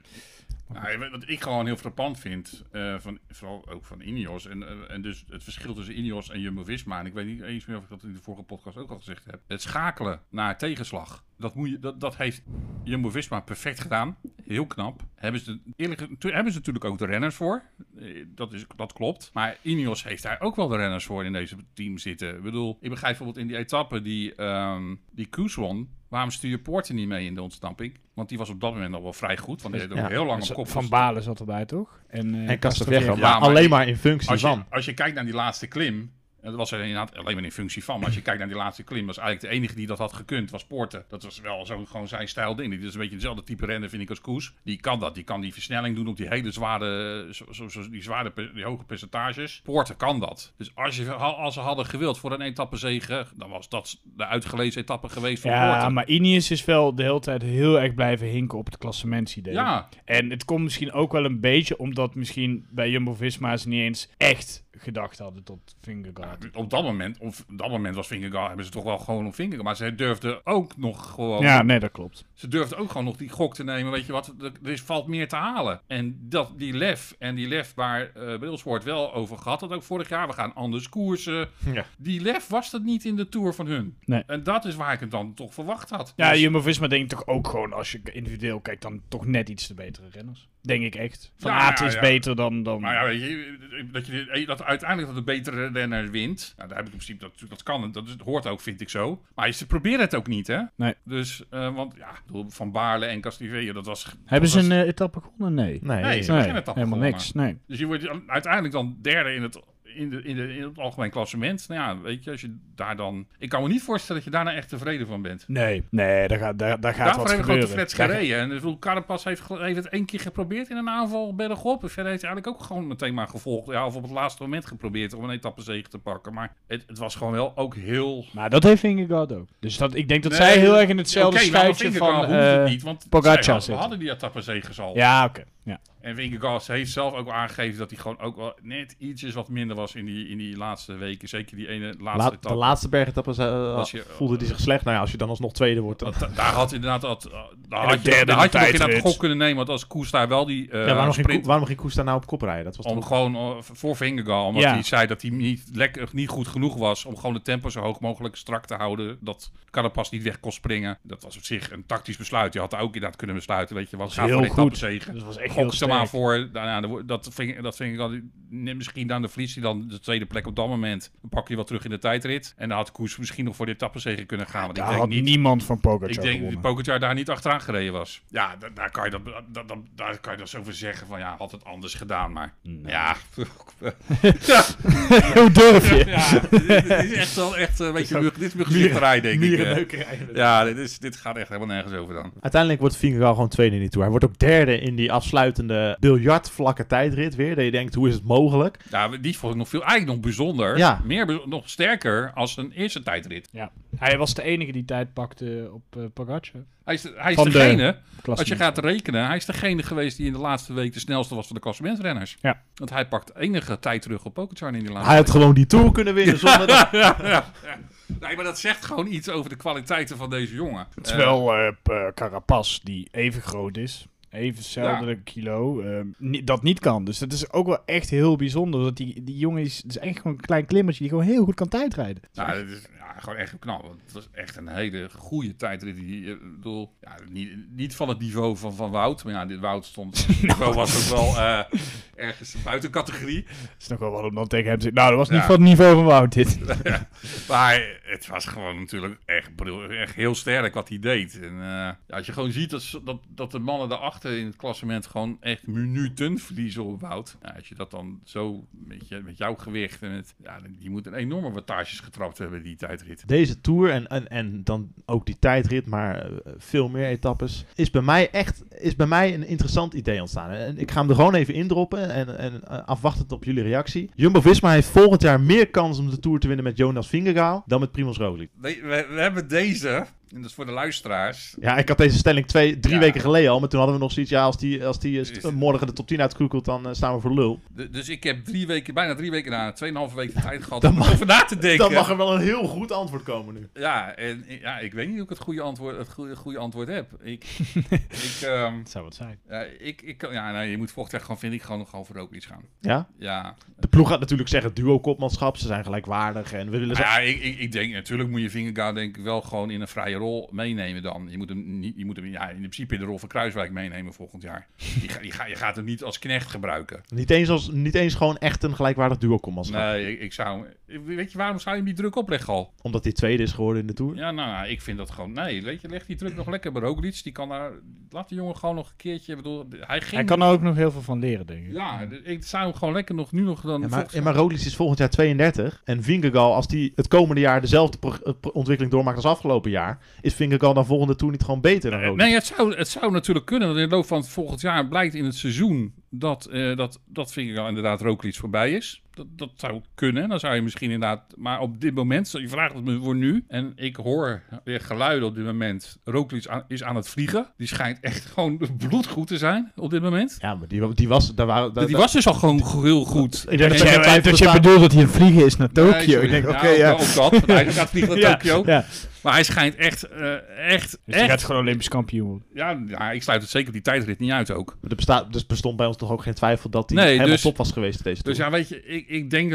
Nou, wat ik gewoon heel frappant vind, uh, van, vooral ook van Ineos, en, uh, en dus het verschil tussen Ineos en Jumbo-Visma, en ik weet niet eens meer of ik dat in de vorige podcast ook al gezegd heb, het schakelen naar tegenslag, dat, moet je, dat, dat heeft Jumbo-Visma perfect gedaan, heel knap. Hebben ze, eerlijk, hebben ze natuurlijk ook de renners voor, dat, is, dat klopt, maar Ineos heeft daar ook wel de renners voor in deze team zitten. Ik bedoel, ik begrijp bijvoorbeeld in die etappe die, um, die Koes won, waarom stuur je Poorten niet mee in de ontsnapping? Want die was op dat moment al wel vrij goed. Want die heeft ook ja. heel lang op kop. Van Balen zat erbij, toch? En, uh, en Castrovejo. Ja, maar maar alleen ik, maar in functie als je, van. Als je kijkt naar die laatste klim... Dat was er inderdaad alleen maar in functie van. Maar als je kijkt naar die laatste klim... was eigenlijk de enige die dat had gekund, was Poorten. Dat was wel zo gewoon zijn stijl ding. Dit is een beetje dezelfde type renner, vind ik, als Koes. Die kan dat. Die kan die versnelling doen op die hele zware... Zo, zo, zo, die zware, die hoge percentages. Poorten kan dat. Dus als, je, als ze hadden gewild voor een etappezege... dan was dat de uitgelezen etappe geweest van ja, Poorten. Ja, maar Ineos is wel de hele tijd heel erg blijven hinken op het klassementsidee. Ja. En het komt misschien ook wel een beetje... omdat misschien bij Jumbo-Visma ze niet eens echt... gedacht hadden tot Vingegaard. Ja, op dat moment, op dat moment was Vingegaard, hebben ze toch wel gewoon op Vingegaard. Maar ze durfden ook nog gewoon... Ja, nee, dat klopt. Ze durfden ook gewoon nog die gok te nemen. Weet je wat, er, er valt meer te halen. En dat, die lef, en die lef waar uh, Brailsford wel over gehad had ook vorig jaar. We gaan anders koersen. Ja. Die lef was dat niet in de Tour van hun. Nee. En dat is waar ik het dan toch verwacht had. Ja, dus, Jumbo-Visma denk ik toch ook gewoon, als je individueel kijkt, dan toch net iets de betere renners. Denk ik echt. Van Ja, Aert ja, is ja. beter dan... dan... Maar ja, weet je, dat, je, dat uiteindelijk dat de betere renner wint. Nou, daar heb ik in principe, dat, dat kan, dat, is, dat hoort ook, vind ik zo. Maar ze proberen het ook niet, hè? Nee. Dus, uh, want ja, Van Baarle en Castrovejo, dat was... Hebben dat ze was, een uh, etappe gewonnen? Nee. Nee, Nee, ze hebben geen etappe helemaal gewonnen. niks. Nee. Dus je wordt uiteindelijk dan derde in het, in, de, in, de, in het algemeen klassement. Nou ja, weet je, als je daar dan... Ik kan me niet voorstellen dat je daarna echt tevreden van bent. Nee, nee, daar gaat, daar, daar gaat Daarvoor wat hebben we gebeuren. gewoon te flats gereden. En ik bedoel, Carapaz heeft, heeft het één keer geprobeerd in een aanval bergop. En verder heeft hij eigenlijk ook gewoon meteen maar gevolgd. Ja, of op het laatste moment geprobeerd om een etappezege te pakken. Maar het, het was gewoon wel ook heel... Maar dat heeft Vingegaard ook. Dus dat, ik denk dat Nee, zij heel erg in hetzelfde Oké, maar schuitje Vingegaard van hoefde het uh, niet, want Pogacar zij had- zitten. we hadden die etappezegers al. Ja, oké. Okay. Ja. En Vingegaard heeft zelf ook wel aangegeven dat hij gewoon ook wel net ietsjes wat minder was in die, in die laatste weken. Zeker die ene laatste La- etappe. de laatste bergetappe uh, Was je- voelde hij zich slecht. Nou ja, als je dan alsnog tweede wordt... Dan... Want da- daar had inderdaad dat, uh, daar En had de je, derde daar had je in nog de inderdaad tijdrit. gok kunnen nemen. Want als Koes daar wel die uh, ja, waarom, ging sprint... Koe, waarom ging Koes daar nou op kop rijden? Dat was Om toch... gewoon uh, voor Vingegaard, omdat Ja. hij zei dat hij niet, lekker, niet goed genoeg was om gewoon de tempo zo hoog mogelijk strak te houden. Dat Carapaz niet weg kon springen. Dat was op zich een tactisch besluit. Je had daar ook inderdaad kunnen besluiten. Weet je, wat gaat heel voor de goed. etappezege. Dat was echt heel Gok ze maar sterk. voor, nou, ja, de- dat vind, dat vind ik al, misschien dan de Vries die dan de tweede plek op dat moment, dan pak je wat terug in de tijdrit. En dan had Koes misschien nog voor de etappezege kunnen gaan. Want Daar ik denk had niet, niemand van Pogacar ik denk dat gewonnen. Pogacar daar niet achteraan gereden was. Ja, da- daar kan je dat, da- da- daar kan je dat zo over zeggen van ja, had het anders gedaan. Maar ja, Hoe durf je? ja, dit, dit is echt wel echt een beetje mug- dit is muggenzichterij, denk ik. eh. Ja, dit, is, dit gaat echt helemaal nergens over dan. Uiteindelijk wordt Vingegaard gewoon tweede in die Tour. Hij wordt ook derde in die afsluitende biljartvlakke tijdrit weer. Dat je denkt, hoe is het mogelijk? Ja, die vond ik nog veel, eigenlijk nog bijzonder. Ja. Meer, be- nog sterker als een eerste tijdrit. Ja. Hij was de enige die tijd pakte op uh, Pogacar. Hij is, de- hij is Van de degene, als je Klassement. gaat rekenen, hij is degene geweest die in de laatste week de snelste was van de klassementsrenners. Ja. Want hij pakt enige tijd terug op Pogacar in die laatste Hij had week. gewoon die Tour kunnen winnen zonder dat... ja, ja, ja. Nee, maar dat zegt gewoon iets over de kwaliteiten van deze jongen. Terwijl uh, P- Carapaz, die even groot is, even hetzelfde kilo, uh, ni- dat niet kan. Dus dat is ook wel echt heel bijzonder. Dat die, die jongen is, het is echt gewoon een klein klimmertje die gewoon heel goed kan tijdrijden. Nou, dat is ja, gewoon echt knap. Want het was echt een hele goede tijdrit. Die, ik bedoel, ja, niet, niet van het niveau van, van Wout. Maar ja, dit Wout stond... Het niveau was ook wel uh, ergens buiten categorie. Dat is nog wel wat om dan tegen hem te zeggen. Nou, dat was niet Ja. van het niveau van Wout dit. Maar het was gewoon natuurlijk echt, bedoel, echt heel sterk wat hij deed. En uh, ja, als je gewoon ziet dat, dat, dat de mannen daarachter in het klassement gewoon echt minuten verliezen op Wout. Ja, als je dat dan zo met, je, met jouw gewicht en het... Ja, die moet een enorme wattages getrapt hebben, die tijdrit. Deze Tour en, en, en dan ook die tijdrit, maar uh, veel meer etappes, is bij mij echt is bij mij een interessant idee ontstaan. En ik ga hem er gewoon even indroppen en, en uh, afwachtend op jullie reactie. Jumbo-Visma heeft volgend jaar meer kans om de Tour te winnen met Jonas Vingegaard dan met Primož Roglič. We, we, we hebben deze, en dat is voor de luisteraars. Ja, ik had deze stelling twee, drie Ja. weken geleden al, maar toen hadden we nog zoiets, ja, als die, als die uh, st- morgen de top tien uitkroekelt, dan uh, staan we voor lul. De, dus ik heb drie weken, bijna drie weken na, tweeënhalve weken de tijd gehad Dan om mag- erover na te denken. Dan mag er wel een heel goed antwoord komen nu. Ja, en ja, ik weet niet of ik het goede antwoord, het goede, goede antwoord heb. Ik, ik, um, Dat zou wat zijn. ja, ik, ik, ja, nee, je moet volgend jaar gewoon, vind ik, gewoon nog over ook iets gaan. Ja? Ja, De ploeg gaat natuurlijk zeggen duo-kopmanschap, ze zijn gelijkwaardig en we willen ze... ja ik, ik, ik denk, natuurlijk moet je Vingegaard denk ik wel gewoon in een vrije rol meenemen dan. Je moet hem, niet, je moet hem ja, in principe in de rol van Kruiswijk meenemen volgend jaar. Je, ga, je, ga, je gaat hem niet als knecht gebruiken. Niet eens, als, niet eens gewoon echt een gelijkwaardig duo-kopmanschap. Nee, ik, ik zou... Weet je, waarom zou je hem die druk opleggen al? Omdat hij tweede is geworden in de Tour. Ja, nou, nou, ik vind dat gewoon... Nee, weet je, leg die druk nog lekker bij Roglič. Die kan daar... Laat die jongen gewoon nog een keertje... Ik bedoel, hij ging... Hij kan er ook nog heel veel van leren, denk ik. Ja, ik zou hem gewoon lekker nog nu nog dan... Ja, maar, volgens- ja, maar Roglič is volgend jaar tweeëndertig. En Vingegaard, als die het komende jaar dezelfde pro- eh, pro- ontwikkeling doormaakt als afgelopen jaar, is Vingegaard dan volgende Tour niet gewoon beter dan Roglič? Nee, het zou, het zou natuurlijk kunnen. Want in de loop van het volgend jaar blijkt in het seizoen dat, uh, dat, dat Vingegaard inderdaad Roglič voorbij is. Dat, dat zou kunnen. Dan zou je misschien inderdaad... Maar op dit moment, je vraagt het me voor nu. En ik hoor weer geluiden op dit moment. Roglič aan, is aan het vliegen. Die schijnt echt gewoon bloedgoed te zijn op dit moment. Ja, maar die, die was... Daar waren, daar, Die was dus al gewoon heel goed. Ik denk dat Dat er je, twijfel dat je bestaat. bedoelt dat hij aan het vliegen is naar Tokio. Nee, sorry. ik denk, Ja, oké, ja. ook dat. Want hij gaat vliegen naar Tokio. Ja, Maar hij schijnt echt, uh, echt, dus hij echt... gaat gewoon Olympisch kampioen worden. Ja, ja, ik sluit het zeker die tijdrit niet uit ook. Maar er bestaat, dus bestond bij ons toch ook geen twijfel dat hij Nee, helemaal dus- top was geweest deze Tour. Dus ja, weet je, ik, ik denk dat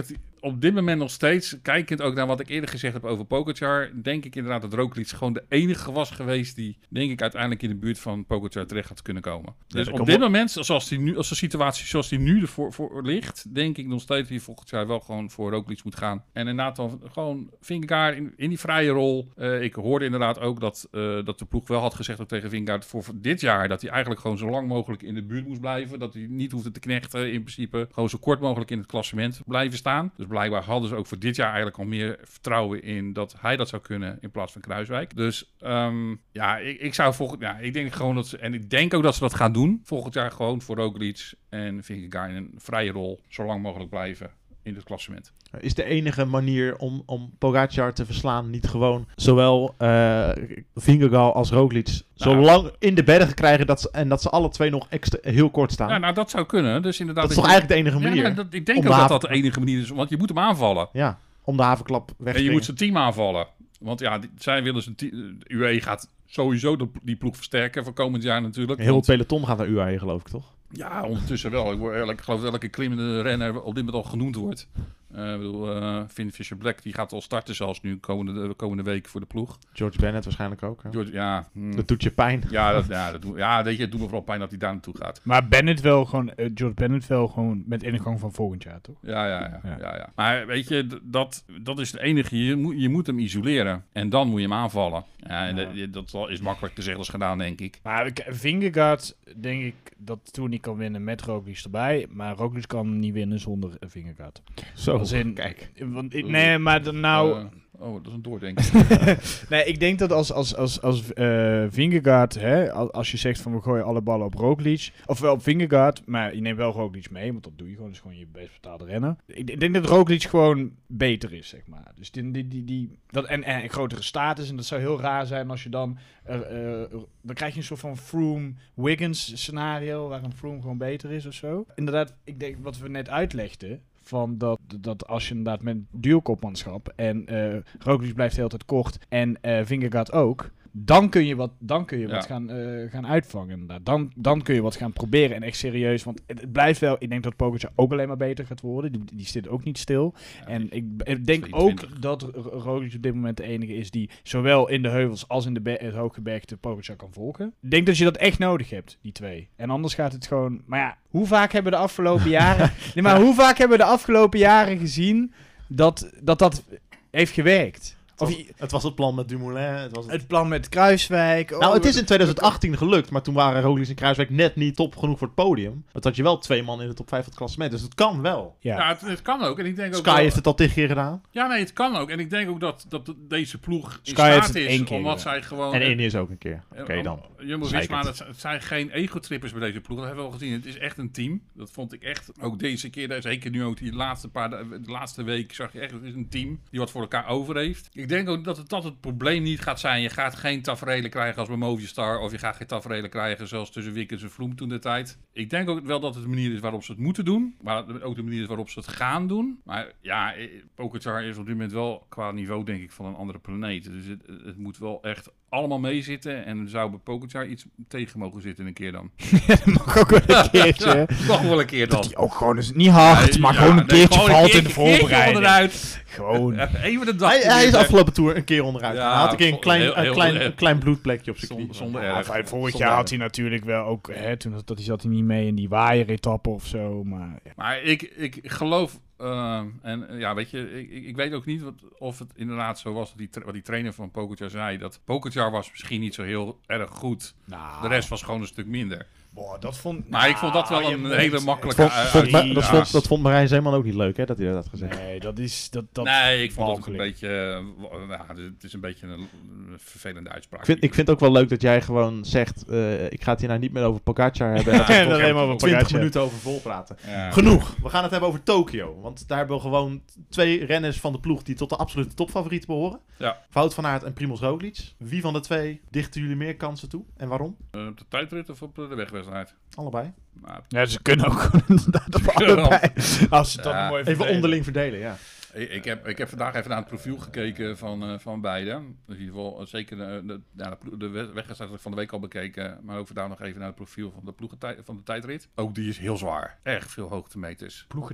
op dit moment nog steeds, kijkend ook naar wat ik eerder gezegd heb over Pogačar, denk ik inderdaad dat Roglic gewoon de enige was geweest die, denk ik, uiteindelijk in de buurt van Pogačar terecht had kunnen komen. Dus op dit moment, zoals die nu, als de situatie zoals die nu ervoor voor ligt, denk ik nog steeds dat je volgend jaar wel gewoon voor Roglic moet gaan. En inderdaad dan gewoon Vingegaard in, in die vrije rol. Uh, ik hoorde inderdaad ook dat, uh, dat de ploeg wel had gezegd ook tegen Vingegaard voor dit jaar dat hij eigenlijk gewoon zo lang mogelijk in de buurt moest blijven. Dat hij niet hoefde te knechten in principe. Gewoon zo kort mogelijk in het klassement blijven staan. Dus blijkbaar hadden ze ook voor dit jaar eigenlijk al meer vertrouwen in dat hij dat zou kunnen in plaats van Kruijswijk. Dus um, ja, ik, ik zou volgend ja, ik denk gewoon dat ze, en ik denk ook dat ze dat gaan doen. Volgend jaar gewoon voor Roglic en Vingegaard in een vrije rol zo lang mogelijk blijven in het klassement. Is de enige manier om, om Pogačar te verslaan niet gewoon zowel uh, Vingegaard als Roglic nou, zo lang in de bergen krijgen dat ze, en dat ze alle twee nog extra, heel kort staan? Ja, nou dat zou kunnen. Dus inderdaad, dat is toch eigenlijk de enige manier? Ja, nou, dat, ik denk ook dat haven... dat de enige manier is, want je moet hem aanvallen. Ja, om de havenklap weg te En je moet zijn team aanvallen. Want ja, die, zij willen zijn team... U A E gaat sowieso de, die ploeg versterken voor komend jaar natuurlijk. Heel want... het peloton gaat naar U A E, geloof ik, toch? Ja, ondertussen wel. Ik, word, ik geloof dat elke klimmende renner op dit moment al genoemd wordt. Uh, ik bedoel, uh, Finn Fisher-Black die gaat al starten zelfs nu komende, komende week voor de ploeg. George Bennett waarschijnlijk ook. Hè? George, ja, hmm. Dat doet je pijn. Ja, dat, ja, dat doet, ja, weet je, het doet me vooral pijn dat hij daar naartoe gaat. Maar Bennett wel gewoon, uh, George Bennett wel gewoon met ingang van volgend jaar, toch? Ja, ja, ja. ja. ja, ja. Maar weet je, d- dat, dat is het enige. Je moet, je moet hem isoleren. En dan moet je hem aanvallen. Ja, en ja. Dat, dat is makkelijk gezegd als gedaan, denk ik. Maar Vingegaard, denk ik, dat Tour niet kan winnen met Roglic erbij. Maar Roglic kan niet winnen zonder Vingegaard. Zo, als in, kijk. Want ik, nee, maar dan nou... Uh, oh, dat is een doordenken. nee, ik denk dat als, als, als, als uh, Vingegaard, hè, als je zegt van we gooien alle ballen op Roglic, of wel op Vingegaard, maar je neemt wel Roglic mee, want dat doe je gewoon, dus gewoon je best betaalde renner. Ik, ik denk dat Roglic gewoon beter is, zeg maar. Dus die, die, die, die, dat, en, en een grotere status, en dat zou heel raar zijn als je dan, uh, uh, dan krijg je een soort van Froome-Wiggins scenario, waar een Froome gewoon beter is of zo. Inderdaad, ik denk wat we net uitlegden, van dat, dat als je inderdaad met duurkopmanschap en uh, Roglic blijft de hele tijd kort en uh, Vingegaard ook, dan kun je wat, dan kun je ja. wat gaan, uh, gaan uitvangen. Inderdaad. Dan, dan kun je wat gaan proberen en echt serieus, want het, het blijft wel, ik denk dat Pogačar ook alleen maar beter gaat worden. Die, die zit ook niet stil. Ja, en ik, ik denk tweeëntwintig ook dat Roglic op dit moment de enige is die zowel in de heuvels als in de be- het hooggebergte Pogačar kan volgen. Ik denk dat je dat echt nodig hebt, die twee. En anders gaat het gewoon, maar ja, hoe vaak hebben we de afgelopen jaren, nee, maar hoe vaak hebben we de afgelopen jaren gezien dat dat, dat heeft gewerkt? Het was, of je, het was het plan met Dumoulin. Het, was het... het plan met Kruijswijk. Nou, oh, het is in twintig achttien gelukt, maar toen waren Roglic en Kruijswijk net niet top genoeg voor het podium. Dat had je wel twee man in de top vijf van het klassement, dus het kan wel. Ja, ja het, het kan ook. En ik denk ook Sky dat... heeft het al tig keer gedaan. Ja, nee, het kan ook. En ik denk ook dat, dat deze ploeg in Sky heeft staat het is, één keer omdat gedaan. zij gewoon... En één is ook een keer. Oké, okay, dan. Jumbo-Visma, dat zijn geen ego-trippers bij deze ploeg. Dat hebben we al gezien. Het is echt een team. Dat vond ik echt. Ook deze keer, zeker nu ook die laatste paar, de laatste week, zag je echt, het is een team die wat voor elkaar over heeft. Ik denk ook dat het, dat het probleem niet gaat zijn. Je gaat geen taferelen krijgen als bij Movistar, of je gaat geen taferelen krijgen zoals tussen Wiggins en Froome toen de tijd. Ik denk ook wel dat het de manier is waarop ze het moeten doen, maar ook de manier is waarop ze het gaan doen. Maar ja, Pogačar is op dit moment wel qua niveau, denk ik, van een andere planeet. Dus het, het moet wel echt allemaal meezitten. En er zou bij Pogačar iets tegen mogen zitten een keer dan. Ja, dat mag ook wel een keertje. Mag wel een keer dan. Dat hij ook gewoon eens niet hard, ja, maar ja, gewoon een nee, keertje gewoon valt een in de voorbereiding. Onderuit. Gewoon. Even de dag. Hij, hij is afgelopen tour een keer onderuit. Ja, hij had een keer een klein, heel, heel, een klein, heel, een klein bloedplekje op zijn knie. Zonder ja, erg. vorig zonder jaar erg. had hij natuurlijk wel ook, hè, toen dat hij zat hij niet mee in die waaieretappe of zo. Maar, ja. maar ik, ik geloof, uh, en uh, ja, weet je, ik, ik weet ook niet wat, of het inderdaad zo was, dat die, wat die trainer van Pogačar zei, dat Pogačar was misschien niet zo heel erg goed. Nou, de rest was gewoon een stuk minder. Boah, dat vond, maar nou, ik vond dat wel een hele moet, makkelijke... Vond, uh, vond, uh, dat, ja. vond, dat vond Marijn Zeeman ook niet leuk, hè, dat hij dat had gezegd. Nee, dat is... Dat, dat nee, ik vond walgelijk. het een beetje... Uh, nou, het is een beetje een, een vervelende uitspraak. Ik vind, ik vind het ook wel leuk dat jij gewoon zegt, uh, ik ga het hier nou niet meer over Pogačar hebben. Ja, en alleen maar over twintig Pogačar. minuten over volpraten. Ja. Genoeg. We gaan het hebben over Tokio. Want daar hebben we gewoon twee renners van de ploeg die tot de absolute topfavorieten behoren. Ja. Wout van Aert en Primož Roglic. Wie van de twee dichten jullie meer kansen toe? En waarom? Uh, op de tijdrit of op de wegwedstrijd? Allebei. Nou, ja, ze kunnen ook gewoon inderdaad op allebei. Als ze het ja. dan mooi Even verdelen. onderling verdelen, ja. Ik, ik, heb, ik heb vandaag even naar het profiel gekeken van, uh, van beide. Dus in ieder geval uh, zeker de, de, ja, de, de wegwedstrijd van de week al bekeken. Maar ook vandaag nog even naar het profiel van de, ploegentij, van de tijdrit. Ook die is heel zwaar. Echt veel hoogtemeters. Ploegentijd.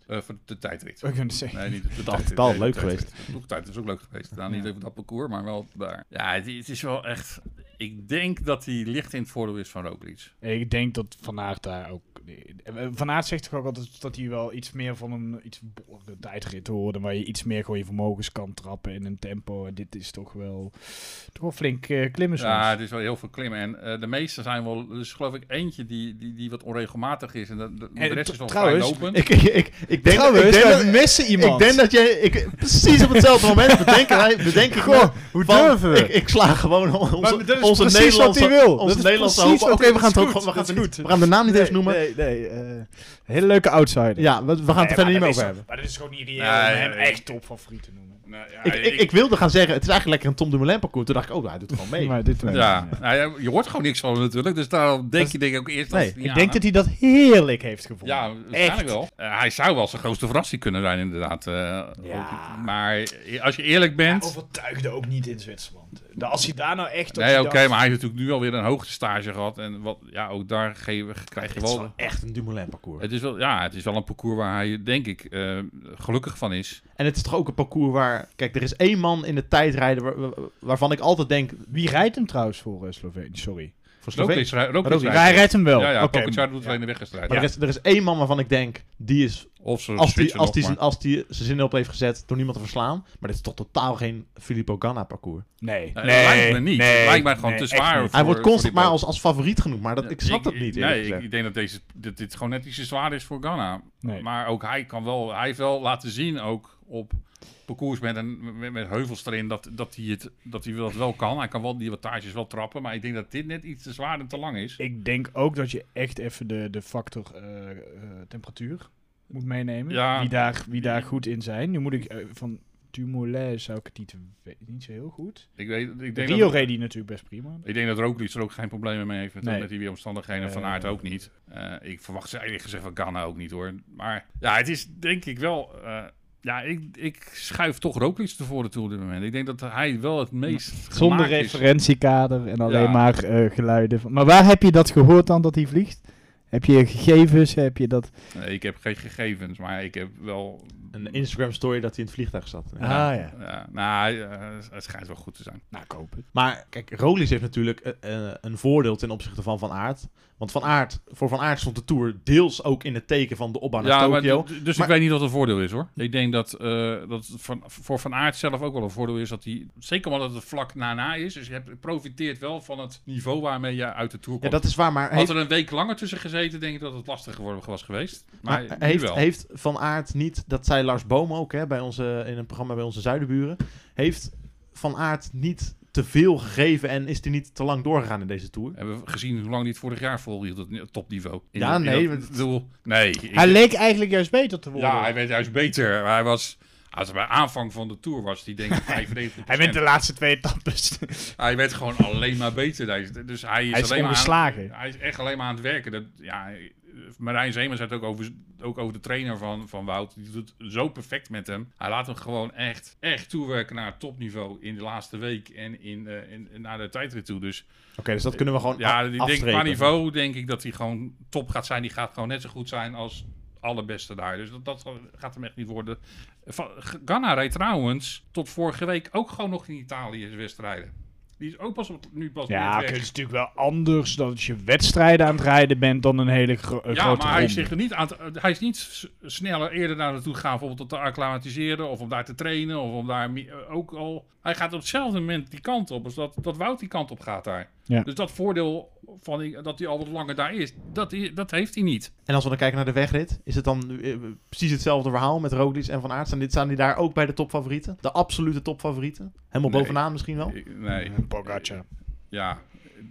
Uh, voor de tijdrit. We kunnen zeggen. Nee, niet de, de Dat tijdrit. al Nee, de leuk tijdrit. geweest. De ploegtijd is ook leuk geweest. Nou, niet even dat parcours, maar wel daar. Ja, het, het is wel echt... Ik denk dat hij licht in het voordeel is van Roglic. Ik denk dat Van Aert daar ook... Van Aert zegt toch ook altijd dat hij wel iets meer van een iets bollige tijdrit hoorde, waar je iets meer gewoon je vermogens kan trappen in een tempo. En dit is toch wel, toch wel flink uh, klimmen soms. Ja, het is wel heel veel klimmen. En uh, de meeste zijn wel... Dus geloof ik eentje die, die, die wat onregelmatig is. En de, de, de rest is wel vrij lopend. Ik, ik, ik, ik denk Trouwens, ik denk we dat, missen iemand. Ik denk dat jij... Ik, precies op hetzelfde moment bedenken wij... Bedenk ik Goh, me hoe van, durven we? Ik, ik sla gewoon onze, Maar dat is onze precies Nederlandse... wat hij wil. Onze Dat is Nederlandse precies hoop. wat Oké, hij- we gaan dat het is ook- we goed, gaan dat het is niet- goed. we gaan de naam niet Nee, eens noemen. Nee, nee. Uh, hele leuke outsider. Ja, we, we gaan het er verder niet meer over maar hebben. Maar dat is gewoon niet reëel Nee, om hem nee. echt topfavoriet te noemen. Nou, ja, Ik, ik, ik wilde gaan zeggen, het is eigenlijk lekker een Tom Dumoulin parcours. Toen dacht ik, oh, hij doet gewoon mee. Maar dit Ja, nou ja, je hoort gewoon niks van hem natuurlijk. Dus daarom denk Dat- je denk ik ook eerst... Nee, dat Ik denk dat hij dat heerlijk heeft gevonden. Ja, waarschijnlijk wel. Uh, hij zou wel zijn grootste verrassing kunnen zijn, inderdaad. Uh, Ja. ook, maar als je eerlijk bent... Hij overtuigde ook niet in Zwitserland. Als hij daar nou echt op Nee, oké, okay, maar hij heeft natuurlijk nu alweer een hoogtestage gehad. En wat, ja, ook daar geven, krijg je Het is wel... wel echt een Dumoulin parcours. Het is wel, ja, het is wel een parcours waar hij, denk ik, uh, gelukkig van is. En het is toch ook een parcours waar... Kijk, er is één man in de tijdrijden waar, waar- waarvan ik altijd denk... Wie rijdt hem trouwens voor uh, Slovenië? Sorry. Voor Slovenië. Roglic rij- Roglic Roglic. rijdt Hij rijdt hem wel. Ja, ja, Oké. Pogacar doet alleen de weggestrijd. Maar er, is, er is één man waarvan ik denk, die is... Of ze Als die, switchen als, nog, die, maar- zijn- als die zijn zin op heeft gezet door niemand te verslaan. Maar dit is toch totaal geen Filippo Ganna parcours. Nee. Nee, dat lijkt me niet. Het lijkt me gewoon te echt zwaar. niet. Hij wordt voor constant die maar boot. als, als favoriet genoemd. Maar dat, ik snap dat niet, eerlijk Nee, ik, gezegd. ik denk dat deze, dit, dit gewoon net iets te zwaar is voor Ganna. Nee. Maar ook hij kan wel, hij heeft wel laten zien ook op parcours met, een, met, met heuvels erin dat, dat, hij het, dat hij dat wel kan. Hij kan wel die wattages wel trappen, maar ik denk dat dit net iets te zwaar en te lang is. Ik denk ook dat je echt even de, de factor uh, uh, temperatuur moet meenemen. Ja. Wie, daar, wie daar goed in zijn. Nu moet ik uh, van Dumoulin zou ik het niet, niet zo heel goed. Ik, weet, ik, denk Rio dat, reed die natuurlijk best prima. ik denk dat Roglic er ook geen problemen mee heeft met, Nee. met die weeromstandigheden. En Van Uh, Aert ook niet. Uh, ik verwacht ze eigenlijk gezegd van Ganna ook niet hoor. Maar ja, het is denk ik wel... Uh, ja, ik, ik schuif toch Roglic ervoor toe op dit moment. Ik denk dat hij wel het meest Zonder gemaakt is. referentiekader en alleen Ja. maar uh, geluiden. Van, maar waar heb je dat gehoord dan dat hij vliegt? Heb je gegevens? Heb je dat... Nee, ik heb geen gegevens, maar ik heb wel... Een Instagram story dat hij in het vliegtuig zat. Ah ja. Ja, nou, uh, het schijnt wel goed te zijn. Nou, koop het. Maar kijk, Roglic heeft natuurlijk uh, uh, een voordeel ten opzichte van Van Aert. Want Van Aert, voor Van Aert stond de Tour deels ook in het teken van de opbouw naar Ja, maar Tokio. d- dus Maar- ik weet niet wat het voordeel is hoor. Ik denk dat, uh, dat het van, voor Van Aert zelf ook wel een voordeel is dat hij, zeker omdat het vlak na-na is, dus je hebt, profiteert wel van het niveau waarmee je uit de Tour Ja, komt. dat is waar, maar Had heeft, er een week langer tussen gezeten, denk ik dat het lastiger geworden was geweest. Maar, maar nu heeft, wel. heeft Van Aert niet, dat zei Lars Boom ook hè, bij onze, in een programma bij onze Zuidenburen, heeft Van Aert niet te veel gegeven en is hij niet te lang doorgegaan in deze Tour? Hebben we gezien hoe lang hij het vorig jaar volhield, het topniveau. In Ja, de- in nee, dat- want- bedoel, nee. ik- Hij leek eigenlijk juist beter te worden. ja, hij werd juist beter. Hij was, als bij aanvang van de Tour was hij denk ik vijfennegentig procent. Hij wint de laatste twee etappes. Hij werd gewoon alleen maar beter. Deze- Dus hij is, Hij is alleen maar ongeslagen. aan, hij is echt alleen maar aan het werken. Dat, ja, Marijn Zeeman zei het ook over, ook over de trainer van, van Wout. Die doet het zo perfect met hem. Hij laat hem gewoon echt, echt toewerken naar het topniveau in de laatste week en in, uh, in, in, naar de tijdrit toe. Dus Oké, dus dat kunnen we gewoon ja, a- ik denk, afstrepen. qua niveau denk ik dat hij gewoon top gaat zijn. Die gaat gewoon net zo goed zijn als allerbeste daar. Dus dat, dat gaat hem echt niet worden. Van, Ganna reed trouwens tot vorige week ook gewoon nog in Italië wedstrijden. Die is ook pas op, nu pas Ja, net maar weg. het is natuurlijk wel anders dan als je wedstrijden aan het rijden bent dan een hele gro Ja, grote maar hij is, ronde. zich er niet aan te- hij is niet s- sneller eerder naar naartoe gaan, bijvoorbeeld om te acclimatiseren of om daar te trainen of om daar mi- ook al. Hij gaat op hetzelfde moment die kant op als dat, dat Wout die kant op gaat daar. Ja. Dus dat voordeel van die, dat hij al wat langer daar is, dat, i- dat heeft hij niet. En als we dan kijken naar de wegrit, is het dan uh, precies hetzelfde verhaal met Roglic en Van Aert? Staan die, staan die daar ook bij de topfavorieten? De absolute topfavorieten? Helemaal Nee. bovenaan misschien wel? Ik- Nee. Pogacar. Ja.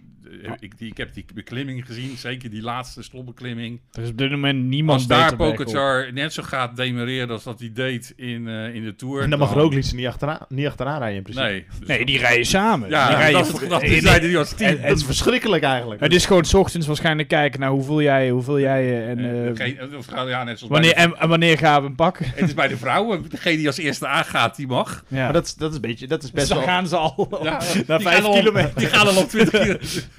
Ik, die, ik heb die beklimming gezien, zeker die laatste slotbeklimming. Er is op dit moment niemand Als daar beter bij Pogacar net zo gaat demereren als dat hij deed in, uh, in de Tour. En dan mag Roglic er niet achteraan, niet achteraan rijden in principe. Nee. Dus Nee, die rijden samen. Ja, die rijden dat, voor- dat, in- dat zeiden die als team. en- Dat is verschrikkelijk eigenlijk. Het is gewoon 's ochtends waarschijnlijk kijken naar hoeveel jij, hoeveel jij eh, en Eh, eh, geen- of gaan- ja, net zoals wanneer, bij de- en, en wanneer gaan we hem pakken. Het is bij de vrouwen. Degene die als eerste aangaat, die mag. Ja. Maar dat, is- dat is een beetje, dat is best dus dan wel... gaan ze al Ja, na die vijf gaan al- kilometer. Die gaan al op twintig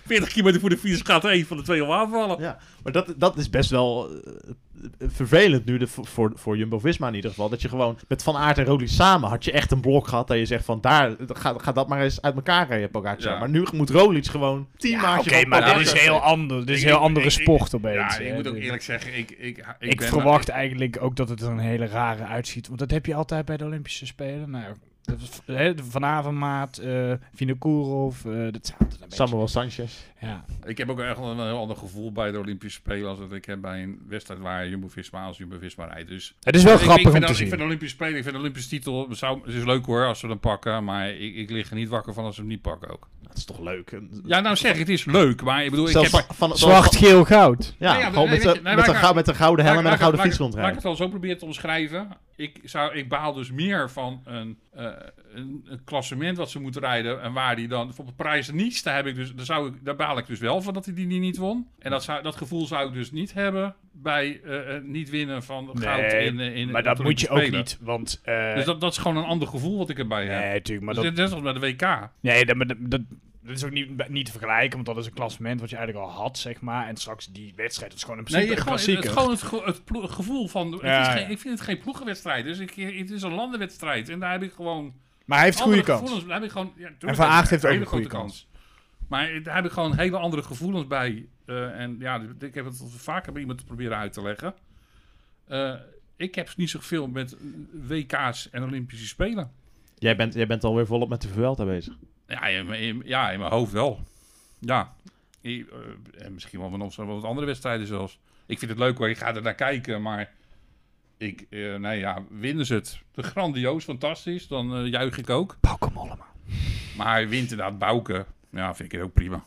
veertig kilometer voor de finish gaat er één van de twee al aanvallen. Ja, maar dat, dat is best wel uh, vervelend nu de, voor, voor Jumbo-Visma in ieder geval. Dat je gewoon met Van Aert en Roglic samen had je echt een blok gehad dat je zegt van daar, ga, ga dat maar eens uit elkaar rijden, Pogacar. Ja. Maar nu moet Roglic gewoon tien Ja, maatjes Oké, van maar Pogacar dit is zetten. heel anders. Dit is Ik- een heel ik- andere ik- sport opeens. Ja, hè. ik moet ook Dus- eerlijk zeggen, ik, ik, ik, Ik ben- verwacht eigenlijk ook dat het er een hele rare uitziet. Want dat heb je altijd bij de Olympische Spelen. Nou, dat is, hè, Van Avermaat, uh, Vinokourov, uh, dat zijn altijd een beetje... Samuel Sanchez. Ja. Ik heb ook echt wel een heel ander gevoel bij de Olympische Spelen als dat ik heb bij een wedstrijd waar Jumbo-Visma als Jumbo-Visma rijdt. Dus Het is wel ik, grappig ik vind om dat- te Ik zien. vind de Olympische Spelen, ik vind de Olympische titel, zou, het is leuk hoor als we hem pakken, maar ik, ik lig er niet wakker van als we hem niet pakken ook. Dat is toch leuk. Ja, nou zeg ik, het is leuk, maar ik bedoel, ik Zelfs heb... van, van, Zwart, geel, goud. Ja, Nee, ja, gewoon nee, met, weet de, je, nee, met, maar een ik- gou- met een gouden helm en een Laat ik- gouden laat fiets ik- Laat ik rondrijden. het wel zo proberen te omschrijven. Ik, zou, ik baal dus meer van een, uh, een, een klassement wat ze moeten rijden. En waar die dan, bijvoorbeeld Parijs-Nice, daar, heb ik dus, daar, zou ik, daar baal ik dus wel van dat hij die, die niet won. En dat, zou, dat gevoel zou ik dus niet hebben bij uh, uh, niet winnen van goud Nee, in, uh, in maar op dat de moet je Olympische ook Spelen. niet, want... uh, Dus dat, dat is gewoon een ander gevoel wat ik erbij heb. nee, natuurlijk, maar Dus dat... dit is als bij de W K. Nee, dat, dat, dat, dat is ook niet, niet te vergelijken, want dat is een klassement wat je eigenlijk al had, zeg maar. En straks die wedstrijd, dat is gewoon in principe Nee, een gewoon, het, klassieker. gewoon het, ge- het, plo- het gevoel van... Het Ja, is ja. geen, ik vind het geen ploegenwedstrijd. Dus ik, het is een landenwedstrijd. En daar heb ik gewoon... Maar hij heeft goede andere kans. gevoelens. Daar heb ik gewoon, ja, tuurlijk En Van heb Aert ik heeft ook hele een goede grote kans. Maar daar heb ik gewoon hele andere gevoelens bij. Uh, en ja, ik heb het vaker bij iemand te proberen uit te leggen. Uh, ik heb niet zoveel met W K's en Olympische Spelen. Jij bent, jij bent alweer volop met de Vuelta bezig. Ja, in, mijn- in, ja, in mijn hoofd wel. Ja. I- uh, en misschien wel nog wat andere wedstrijden zelfs. Ik vind het leuk hoor, ik ga er naar kijken, maar... Ik, uh, nee ja, winnen ze het. De grandioos, fantastisch. Dan uh, juich ik ook. Bauke Mollema. Maar hij wint inderdaad Bouke. Ja, vind ik het ook prima.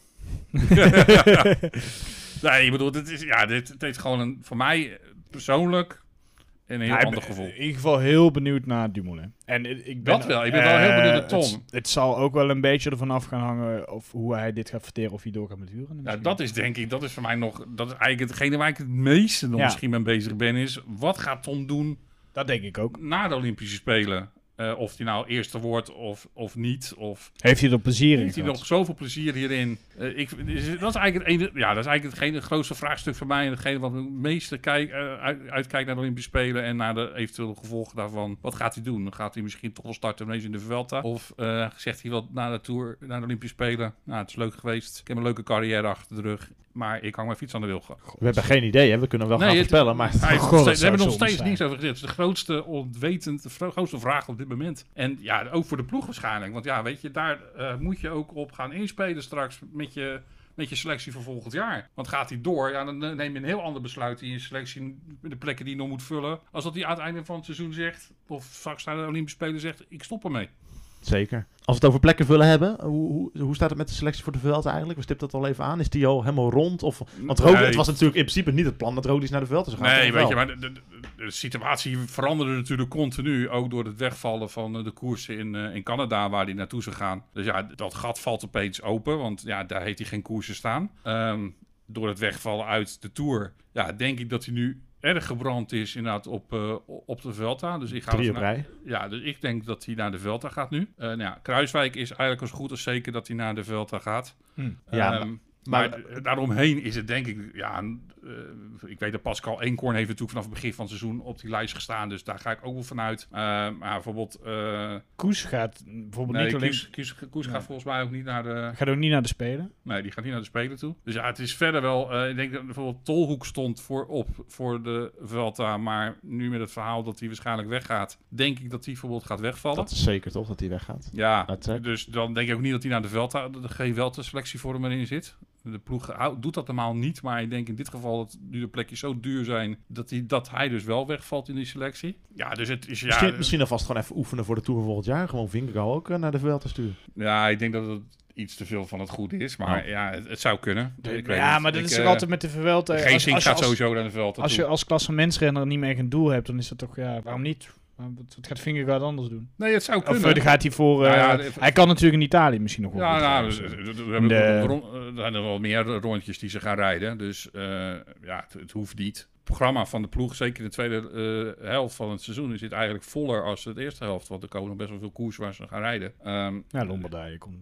Nee, ik bedoel, dit is, ja, dit, dit is gewoon een, voor mij persoonlijk een heel Ja, ik ander ben gevoel. In ieder geval heel benieuwd naar Dumoulin. En ik ik ben, Dat wel, ik ben wel heel eh, benieuwd naar Tom. Het, het zal ook wel een beetje ervan af gaan hangen of hoe hij dit gaat verteren, of hij doorgaat met huren. Ja, dat is denk ik, dat is voor mij nog, dat is eigenlijk hetgene waar ik het meeste nog Ja. misschien mee bezig ben, is wat gaat Tom doen Dat denk ik ook. na de Olympische Spelen? Uh, of hij nou eerste wordt of, of niet. Of Heeft hij er plezier in heeft hij gehad? nog zoveel plezier hierin? Uh, ik, dat is eigenlijk het ene, ja, dat is eigenlijk hetgene, het grootste vraagstuk voor mij. En hetgene wat het meeste kijk, uh, uit, uitkijkt naar de Olympische Spelen. En naar de eventuele gevolgen daarvan. Wat gaat hij doen? Dan gaat hij misschien toch wel starten ineens in de Vuelta. Of uh, zegt hij wel na de Tour, naar de Olympische Spelen. Nou, het is leuk geweest. Ik heb een leuke carrière achter de rug. Maar ik hang mijn fiets aan de wilgen. We hebben geen idee, hè? We kunnen wel gaan het- voorspellen, maar... Hij heeft Goh, nog dat steeds, we hebben zou nog zonde steeds zijn. niets over gezegd. Het is de grootste ontwetend, de vro- grootste vraag op dit moment. En ja, ook voor de ploeg waarschijnlijk. Want ja, weet je, daar uh, moet je ook op gaan inspelen straks met je, met je selectie voor volgend jaar. Want gaat hij door, ja, dan neem je een heel ander besluit in je selectie, de plekken die je nog moet vullen. Als dat hij aan het einde van het seizoen zegt, of straks naar de Olympische Spelen zegt, ik stop ermee. Zeker. Als we het over plekken vullen hebben, hoe, hoe, hoe staat het met de selectie voor de Vuelta eigenlijk? We stipten dat al even aan. Is die al helemaal rond? Of, want Roglic, Nee. het was natuurlijk in principe niet het plan dat Roglic naar de Vuelta zou gaan. Nee, toch weet wel? je, maar de, de, de- de situatie veranderde natuurlijk continu. Ook door het wegvallen van eh, de koersen in, eh, in Canada, waar hij naartoe zou gaan. Dus ja, dat gat valt opeens open, want ja, daar heeft hij geen koersen staan. Ehm, door het wegvallen uit de Tour, ja, denk ik dat hij nu erg gebrand is inderdaad op, eh, op de Vuelta. Dus ik ga Drie op ervan uit- rij. Ja, dus ik denk dat hij naar de Vuelta gaat nu. Eh, nou ja, Kruiswijk is eigenlijk zo goed als zeker dat hij naar de Vuelta gaat. Hm. Ja, Ehm, maar- maar, d- daaromheen is het denk ik, ja, een, eh, ik weet dat Pascal Eenkorn heeft natuurlijk vanaf het begin van het seizoen op die lijst gestaan, dus daar ga ik ook wel vanuit. Uh, maar bijvoorbeeld, uh, Koes gaat bijvoorbeeld nee, niet alleen... Koes, Koes, Koes Ja. gaat volgens mij ook niet naar de, Gaat ook niet naar de Spelen. nee, die gaat niet naar de Spelen toe. Dus ja, het is verder wel, uh, ik denk dat bijvoorbeeld Tolhoek stond voorop voor de Vuelta, maar nu met het verhaal dat hij waarschijnlijk weggaat, denk ik dat hij bijvoorbeeld gaat wegvallen. Dat is zeker toch, dat hij weggaat. Ja, Dat is- dus dan denk ik ook niet dat hij naar de Vuelta, de geen Vuelta-selectie voor hem erin zit. De ploeg hou- doet dat normaal niet, maar ik denk in dit geval dat nu de plekjes zo duur zijn, dat hij, dat hij dus wel wegvalt in die selectie. Ja, dus het is ja... Misschien, misschien alvast gewoon even oefenen voor de Tour volgend jaar. Gewoon Vingegaard ook eh, naar de Vuelta sturen. Ja, ik denk dat het iets te veel van het goede is, maar Oh. ja, het, het zou kunnen. Ik weet Ja, niet. maar dat Ik, is eh, toch altijd met de Vuelta. Geen als, zin als, je gaat als, sowieso naar de Vuelta als je toe. als klassementsrenner niet meer echt een doel hebt, dan is dat toch, ja, waarom niet? Wat, wat gaat Vingegaard anders doen? Nee, het zou Of kunnen. uh, dan gaat hij voor... uh, Nou ja, de- hij kan natuurlijk in Italië misschien nog wel. Ja, goed nou, trouwens. we, we- we hebben De- een ron- eh, er zijn er wel meer rondjes die ze gaan rijden. Dus eh, ja, het, het hoeft niet. Het programma van de ploeg, zeker in de tweede eh, helft van het seizoen, is dit eigenlijk voller als de eerste helft. Want er komen nog best wel veel koers waar ze gaan rijden. Ehm, Ja, Lombardije komt natuurlijk wel.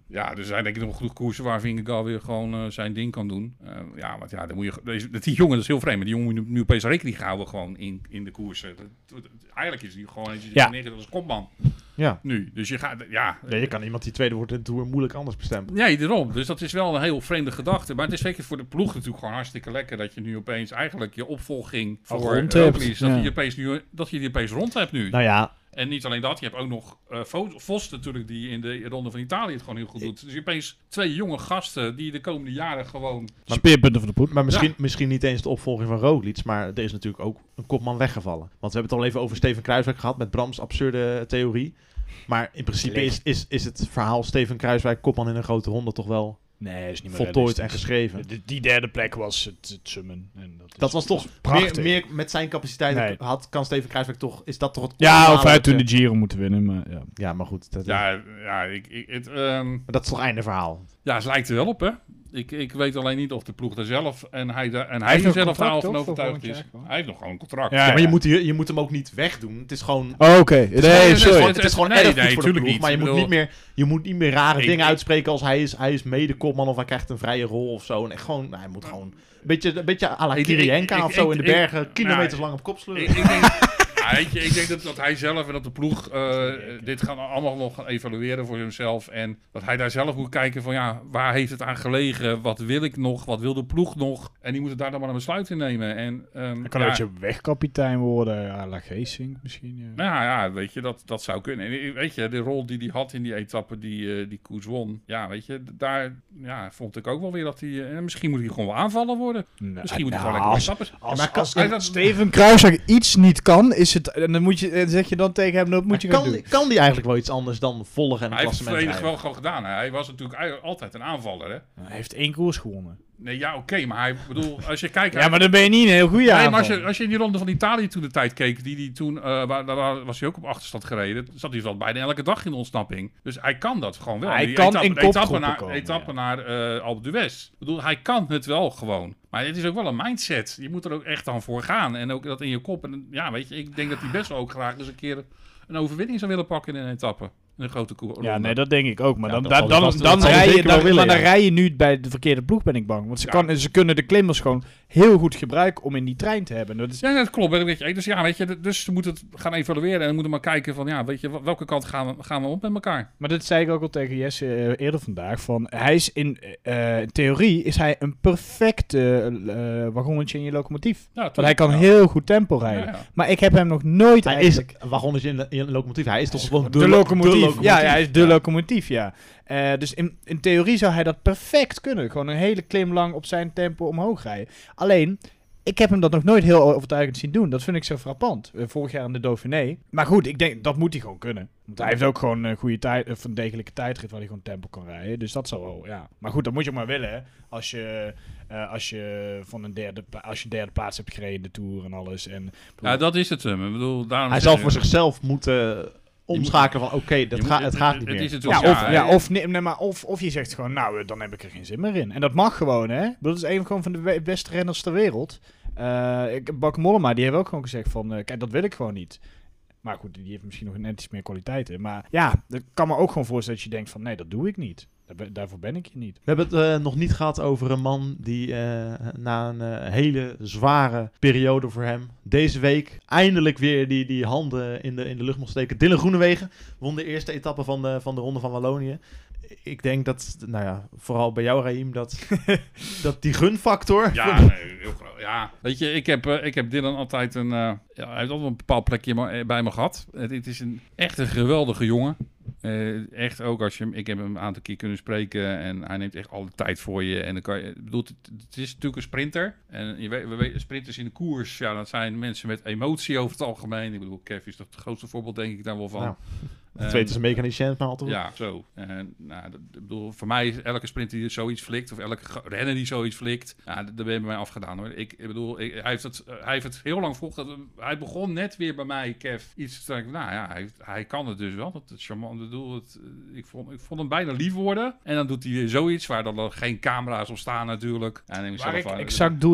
Ja, er zijn denk ik nog genoeg koersen waar Vingegaard weer gewoon uh, zijn ding kan doen. Uh, ja, want ja, dan moet je, deze, die jongen, dat is heel vreemd, maar die jongen moet nu, nu opeens rekening houden gewoon in, in de koersen. Dat, dat, eigenlijk is hij gewoon eentje ja. neergezet als kopman. Ja. Nu, dus je gaat, ja. ja. Je kan iemand die tweede wordt in de Tour moeilijk anders bestempelen. Ja, daarom. Dus dat is wel een heel vreemde gedachte. Maar het is zeker voor de ploeg natuurlijk gewoon hartstikke lekker dat je nu opeens eigenlijk je opvolging voor rond Roglic, hebt. dat Ja. je die opeens nu, dat je die opeens rond hebt nu. Nou ja. En niet alleen dat, je hebt ook nog uh, Vos natuurlijk die in de Ronde van Italië het gewoon heel goed doet. Dus je hebt opeens twee jonge gasten die de komende jaren gewoon... Speerpunten van de poep. Maar misschien, Ja. misschien niet eens de opvolging van Roglic, maar er is natuurlijk ook een kopman weggevallen. Want we hebben het al even over Steven Kruijswijk gehad met Brams absurde theorie. Maar in principe is, is, is het verhaal Steven Kruijswijk kopman in een grote ronde toch wel nee, is niet meer voltooid en geschreven. Die, die derde plek was het, het summen. En dat, Dat is, was toch prachtig. meer, meer met zijn capaciteiten Nee. had, kan Steven Kruijswijk toch, is dat toch het Ja, optimale of hij dat toen je- de Giro moeten winnen, maar ja. Ja, maar goed. Dat, Ja, ja, ik, ik, het, um, maar dat is toch einde verhaal. ja, het lijkt er wel op, hè. Ik, ik weet alleen niet of de ploeg er zelf en hij, de, en hij, heeft er nog zelf contract, al van toch, voor overtuigd volgend is. jaar gewoon? Hij heeft nog gewoon een contract. Ja, Ja, maar ja. je moet, je, je moet hem ook niet wegdoen. Het is gewoon... Oh, oké. Het is Nee, gewoon- het is sorry. gewoon- Het is gewoon Nee, erg nee, goed voor de tuurlijk ploeg, niet. maar je Ik moet, bedoel- niet meer, je moet niet meer rare Ik- dingen ik- uitspreken als hij is, hij is mede-kopman of hij krijgt een vrije rol of zo. En echt gewoon, nou, hij moet gewoon een beetje, een beetje à la Ik- Kirienka ik- of ik- zo ik- in de ik- bergen, kilometers nou, lang op kop sleuren. Ik, ik denk, ja, weet je, ik denk dat, dat hij zelf en dat de ploeg uh, dit gaan allemaal nog gaan evalueren voor zichzelf. En dat hij daar zelf moet kijken van ja, waar heeft het aan gelegen? Wat wil ik nog? Wat wil de ploeg nog? En die moeten daar dan maar een besluit in nemen. En, um, Hij kan ja, een beetje wegkapitein worden, à la Geesink misschien. Ja. Nou ja, weet je, dat, dat zou kunnen. En weet je, de rol die hij had in die etappe die, uh, die koers won. Ja, weet je, daar ja, vond ik ook wel weer dat hij... Uh, en misschien moet hij gewoon wel aanvallen worden. Nou, Misschien moet hij nou, gewoon lekker als, etappes... als, Ja, maar kan- als, hij dat- Steven Kruijswijk iets niet kan, is het, en dan moet je, en zeg je dan tegen hem, dat moet je gaan kan, doen. kan die eigenlijk wel iets anders dan volgen en een Hij heeft het klassement volledig rijden? wel gewoon gedaan. Hè. Hij was natuurlijk eigenlijk altijd een aanvaller, hè. Hij heeft één koers gewonnen. Nee, ja, oké, maar hij, bedoel, als je kijkt... Ja, maar dan ben je niet een heel goede Nee, aanval. maar als je, als je in die ronde van Italië toen de tijd keek, die, die toen, uh, waar, daar was hij ook op achterstand gereden, zat hij wel bijna elke dag in de ontsnapping. Dus hij kan dat gewoon wel. Hij Die kan etappe, in de etappe kopgroepen naar, komen, etappe ja. naar uh, Alpe d'Huez. Ik bedoel, hij kan het wel gewoon. Maar het is ook wel een mindset. Je moet er ook echt dan voor gaan. En ook dat in je kop. En ja, weet je, ik denk dat hij best wel ook graag eens een keer een overwinning zou willen pakken in een etappe. Een grote koer. Ja, nee, dat denk ik ook. Maar Ja, dan, dat dan, zal dan, hij vast- dan, dat zal hij rij je, zeker wel dan, willen, maar dan ja. rij je nu bij de verkeerde ploeg, ben ik bang. Want ze, Ja. kan, ze kunnen de klimmers gewoon heel goed gebruiken om in die trein te hebben. Dat is, Ja, dat klopt. Weet je. Dus ja, weet je, dus ze moeten het gaan evalueren en we moeten maar kijken van, ja, weet je, welke kant gaan we, gaan we op met elkaar? Maar dat zei ik ook al tegen Jesse uh, eerder vandaag. Van, hij is in, uh, in theorie is hij een perfecte uh, wagonnetje in je locomotief. Ja, Want hij kan ja. heel goed tempo rijden. Ja, ja. Maar ik heb hem nog nooit Hij is eigenlijk... een wagonnetje in, de- in een locomotief. Hij is toch gewoon De, de, locomotief. de locomotief. Ja, ja, hij is de Ja. locomotief, ja. Uh, dus in, in theorie zou hij dat perfect kunnen. Gewoon een hele klim lang op zijn tempo omhoog rijden. Alleen, ik heb hem dat nog nooit heel overtuigend zien doen. Dat vind ik zo frappant. Uh, vorig jaar in de Dauphiné. Maar goed, ik denk, dat moet hij gewoon kunnen. Want hij heeft ook gewoon een goede tijd, of een degelijke tijdrit waar hij gewoon tempo kan rijden. Dus dat zou wel, ja. Maar goed, dat moet je ook maar willen, hè. Als je, uh, als je van een derde, pla- als je derde plaats hebt gereden in de Tour en alles. En, Ja, dat is het. hem. Ik bedoel, daarom Hij zeg zal je- voor zichzelf moeten omschakelen van oké, dat je gaat, moet- het gaat niet het meer. is het Ja, ja, of, ja, ja, of, nee, nee, maar of, of je zegt gewoon, nou, uh, dan heb ik er geen zin meer in. En dat mag gewoon, hè. Ik bedoel, dat is een gewoon van de we- beste renners ter wereld. Uh, ik, Bak Mollema, die heeft ook gewoon gezegd van, uh, kijk, dat wil ik gewoon niet. Maar goed, die heeft misschien nog net iets meer kwaliteiten. Maar ja, ik kan me ook gewoon voorstellen dat je denkt van, nee, dat doe ik niet. Daar ben- daarvoor ben ik je niet. We hebben het uh, nog niet gehad over een man die uh, na een uh, hele zware periode voor hem deze week eindelijk weer die, die handen in de, in de lucht mocht steken. Dylan Groenewegen won de eerste etappe van de, van de Ronde van Wallonië. Ik denk dat, nou ja, vooral bij jou, Raheem, dat, dat die gunfactor... Ja, nee, heel groot. Ja, weet je, ik heb, uh, ik heb Dylan altijd een... Uh, ja, hij heeft altijd een bepaald plekje ma- bij me gehad. Het, het is een echt een geweldige jongen. Uh, echt ook als je hem... Ik heb hem een aantal keer kunnen spreken en hij neemt echt alle tijd voor je. En dan kan je... Ik bedoel, het, het is natuurlijk een sprinter. En je weet, we weten, sprinters in de koers, ja, dat zijn mensen met emotie over het algemeen. Ik bedoel, Kev is toch het grootste voorbeeld, denk ik, daar wel van. Nou, het tweede is een mechanicien, maar altijd goed. Ja, zo. En, nou, dat, ik bedoel, voor mij is elke sprinter die zoiets flikt, of elke ge- renner die zoiets flikt, ja, daar ben je bij mij afgedaan, hoor. Ik, ik bedoel, ik, hij, heeft het, uh, hij heeft het heel lang volgehouden. Hij begon net weer bij mij, Kev, iets te denken, nou ja, hij, hij kan het dus wel. Dat is charmant. Ik bedoel, het, ik, vond, ik vond hem bijna lief worden. En dan doet hij weer zoiets waar dan geen camera's op staan natuurlijk. Ja, neem ik Waar zelf ik aan. exact doe je op?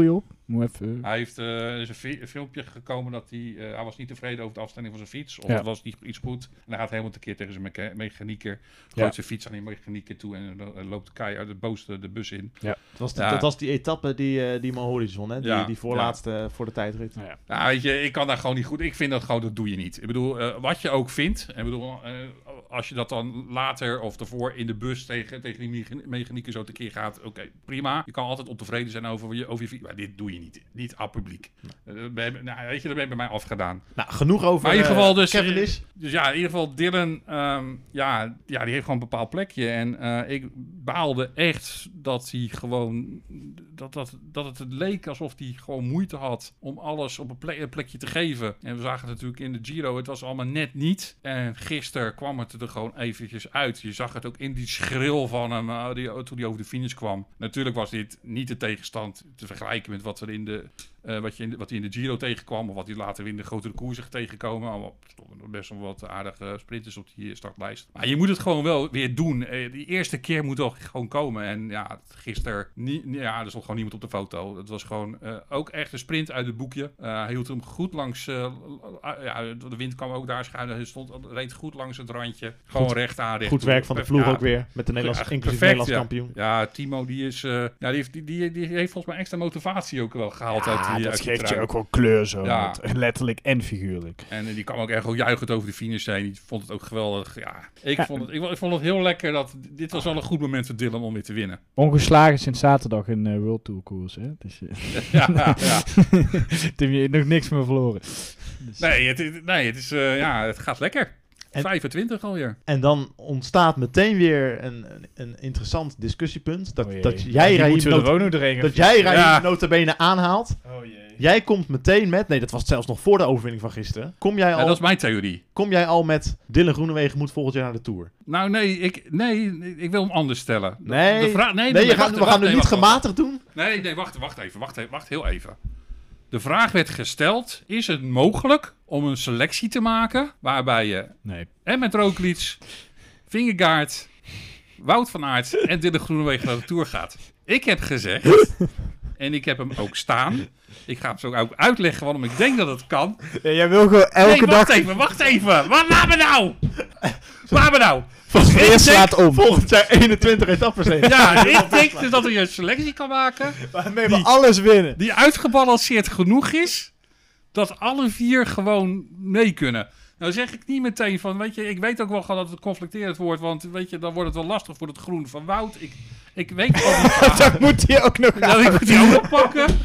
Moet even... Hij heeft uh, er is een, fi- een filmpje gekomen dat hij... Uh, hij was niet tevreden over de afstelling van zijn fiets. Of Ja. het was niet iets goed. En hij gaat helemaal tekeer tegen zijn mecha- mechanieker. Gooit Ja. zijn fiets aan die mechanieker toe. En uh, loopt de kei uit het boos de bus in. Ja. Dat was, die, Ja. dat was die etappe die, uh, die Mohoric won, hè? Die, Ja. die voorlaatste uh, voor de tijdrit. Ja. Ja, weet je, ik kan daar gewoon niet goed... Ik vind dat gewoon, dat doe je niet. Ik bedoel, uh, wat je ook vindt... Ik bedoel, uh, als je dat dan later of ervoor in de bus tegen, tegen die mecha- mechanieker zo tekeer gaat... Oké, okay, prima. Je kan altijd ontevreden zijn over je, over je fiets. Maar dit doe je niet. Niet aan publiek. Uh, ben, nou, weet je, dat ben je bij mij afgedaan. Nou, genoeg over Maar in ieder geval dus... Kevin is. Dus ja, in ieder geval Dylan... Um, ja, ja, die heeft gewoon een bepaald plekje. En uh, ik baalde echt dat hij gewoon... Dat, dat, dat het leek alsof hij gewoon moeite had om alles op een, plek, een plekje te geven. En we zagen het natuurlijk in de Giro. Het was allemaal net niet. En gisteren kwam het er gewoon eventjes uit. Je zag het ook in die schril van hem uh, die, toen hij over de finish kwam. Natuurlijk was dit niet de tegenstand te vergelijken met wat er in de... Uh, wat, je in de, wat hij in de Giro tegenkwam, of wat hij later in de grotere koersen tegenkomen. Al stonden best wel wat aardige sprinters op die startlijst. Maar je moet het gewoon wel weer doen. Uh, die eerste keer moet toch gewoon komen. En ja, gisteren, nie, ja, er stond gewoon niemand op de foto. Het was gewoon uh, ook echt een sprint uit het boekje. Uh, hij hield hem goed langs, uh, uh, ja, de wind kwam ook daar schuin. Hij stond, reed goed langs het randje. Gewoon Goed, recht aan. Recht goed toe. werk van de ploeg ja, ook weer. Met de Nederlands, ja, inclusief perfect, Nederlands ja. kampioen. Ja, Timo die is, uh, ja, die, heeft, die, die, die heeft volgens mij extra motivatie ook wel gehaald. Ja, uit die, dat uit die geeft je trui. ook wel kleur zo. Ja. Met- letterlijk en figuurlijk. En uh, die kwam ook echt wel juichend over de finish heen. Die vond het ook geweldig. Ja, ik, Ja. Vond het, ik, ik vond het heel lekker. Dat, dit was wel een goed moment voor Dylan om weer te winnen. Ongeslagen sinds zaterdag in uh, World Tour koers. Hè? Dus, uh, Ja, ja, ja. toen heb je nog niks meer verloren. Dus, Nee, het, is- nee het, is, uh, ja, het gaat lekker. En- vijfentwintig alweer. En dan ontstaat meteen weer een, een, een interessant discussiepunt. Dat, oh jee. dat Ja, jij, die Raheem, moeten we er not- ook nog doorheen gaan dat jij Raheem Ja. notabene aanhaalt. Oh jee. Jij komt meteen met... Nee, dat was zelfs nog voor de overwinning van gisteren. Kom jij Ja, al, dat is mijn theorie. kom jij al met Dylan Groenewegen moet volgend jaar naar de Tour? Nou, nee, ik, nee, ik wil hem anders stellen. De- Nee, de vra- nee, nee, nee, je wacht, gaat, we wacht, gaan het nee, niet wacht, wacht. gematigd doen. Nee, nee, wacht, wacht even, wacht, even, wacht heel even. De vraag werd gesteld, is het mogelijk om een selectie te maken waarbij je Nee. en met Roglic, Vingegaard, Wout van Aert en Dylan Groenewegen naar de Tour gaat? Ik heb gezegd, en ik heb hem ook staan, ik ga hem zo ook uitleggen waarom ik denk dat het kan. Ja, jij wil gewoon elke Nee, wacht dag... even, wacht even. Wat, laat me nou! Laat me nou! Van Ik eerst denk- slaat om. Volgend jaar eenentwintig etappes heen. Ja, ik denk dus dat je een selectie kan maken Waarmee we alles winnen. die uitgebalanceerd genoeg is dat alle vier gewoon mee kunnen. Nou zeg ik niet meteen van, weet je, ik weet ook wel gewoon dat het conflicterend wordt, want weet je, dan wordt het wel lastig voor het groen van Wout. Ik, ik weet gewoon niet. Dat moet hij ook nog Dat ik moet die ook nog pakken.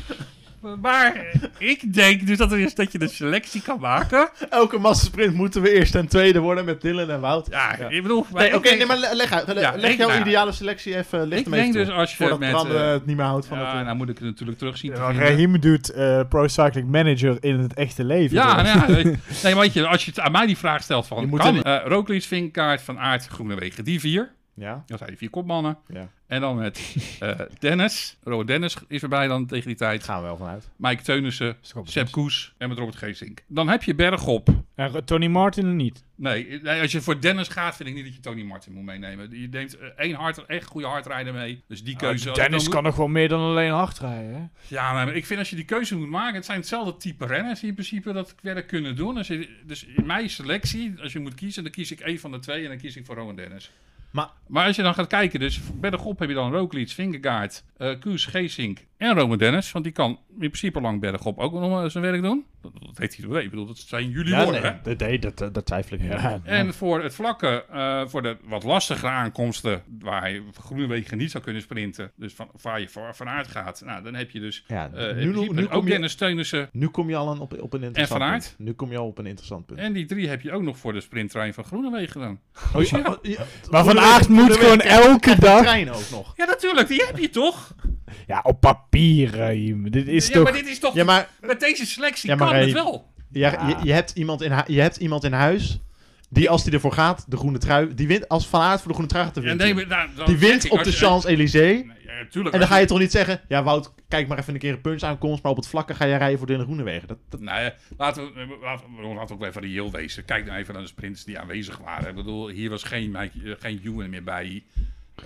Maar ik denk dus dat, er is, dat je een selectie kan maken. Elke massasprint moeten we eerst en tweede worden met Dylan en Wout. Ja, Ja. ik bedoel... Nee, ik oké, denk- nee, maar le- leg uit. Le- Ja, leg ik- jouw nou ja. ideale selectie even, licht Ik hem even denk dus toe. als je Voordat met... Bram eh, eh, het niet meer houdt van ja, het... nou moet ik het natuurlijk terugzien te Ja, vinden. Raheem doet uh, Pro Cycling Manager in het echte leven. Ja, toch? nou ja, weet- nee, weet je, als je het aan mij die vraag stelt Je van... moet Kan, er- uh, Roglic, Vingegaard, Van Aert, Groenewegen, die vier. Ja, Dat zijn die vier kopmannen. ja. En dan met uh, Dennis. Robert Dennis is erbij dan tegen die tijd. Gaan we wel vanuit. Mike Teunissen, Schoppers. Sepp Koes en met Robert Geesink. Dan heb je bergop. En Tony Martin niet. Nee, nee, als je voor Dennis gaat, vind ik niet dat je Tony Martin moet meenemen. Je neemt uh, één hard, echt goede hardrijder mee. Dus die keuze... als je Dennis dan kan moet- nog wel meer dan alleen hard rijden. Hè? Ja, maar ik vind als je die keuze moet maken... Het zijn hetzelfde type renners die in principe dat werk kunnen doen. Als je, dus in mijn selectie, als je moet kiezen... dan kies ik één van de twee en dan kies ik voor Rowan Dennis. Maar Maar als je dan gaat kijken, dus bij de groep heb je dan Roglic, Vingegaard, uh, Koes, Geesink en Rowan Dennis. Want die kan in principe lang bergop ook nog uh, zijn werk doen. Dat, dat heeft hij door. Ik bedoel, dat zijn jullie ja, woorden, nee, hè? dat, nee, dat, dat, dat twijfel ik niet. Ja, En voor het vlakke, uh, voor de wat lastigere aankomsten, waar hij Groenewegen niet zou kunnen sprinten, dus van, waar je voor, vanuit gaat, nou, dan heb je dus Ja, uh, nu, in nu, principe nu, ook kom je, Dennis Teunissen. nu kom je al een, op, op een interessant Van punt. Aert? Nu kom je al op een interessant punt. En die drie heb je ook nog voor de sprinttrein van Groenewegen dan. Oh, ja, oh, ja. Maar Van Groenewegen- Aert moet Groenewegen gewoon krijgt- elke krijgt de dag... trein ook nog. Ja, natuurlijk, die heb je toch? Ja, op papier, Raheem. Dit is ja, toch... maar dit is toch... Ja, maar, Met deze selectie Ja, maar kan het hey, wel. ja, Ja. Je, je, hebt iemand in hu- je hebt iemand in huis die, als hij ervoor gaat, de groene trui... Die wint, als Van Aert voor de groene trui gaat, de Ja, wint nee, hij. maar nou, dan Die zeg wint ik, op als de je- Champs-Élysées. Nee, ja, tuurlijk, En dan als ga je toch niet zeggen... Ja, Wout, kijk maar even een keer een punch aankomst, maar op het vlakke ga je rijden voor Dylan Groenewegen. Dat, dat, Nee, laten we, laten we, laten we ook even reëel wezen. Kijk nou even naar de sprints die aanwezig waren. Ik bedoel, hier was geen, Mike- eh, geen Ewan meer bij. Uh,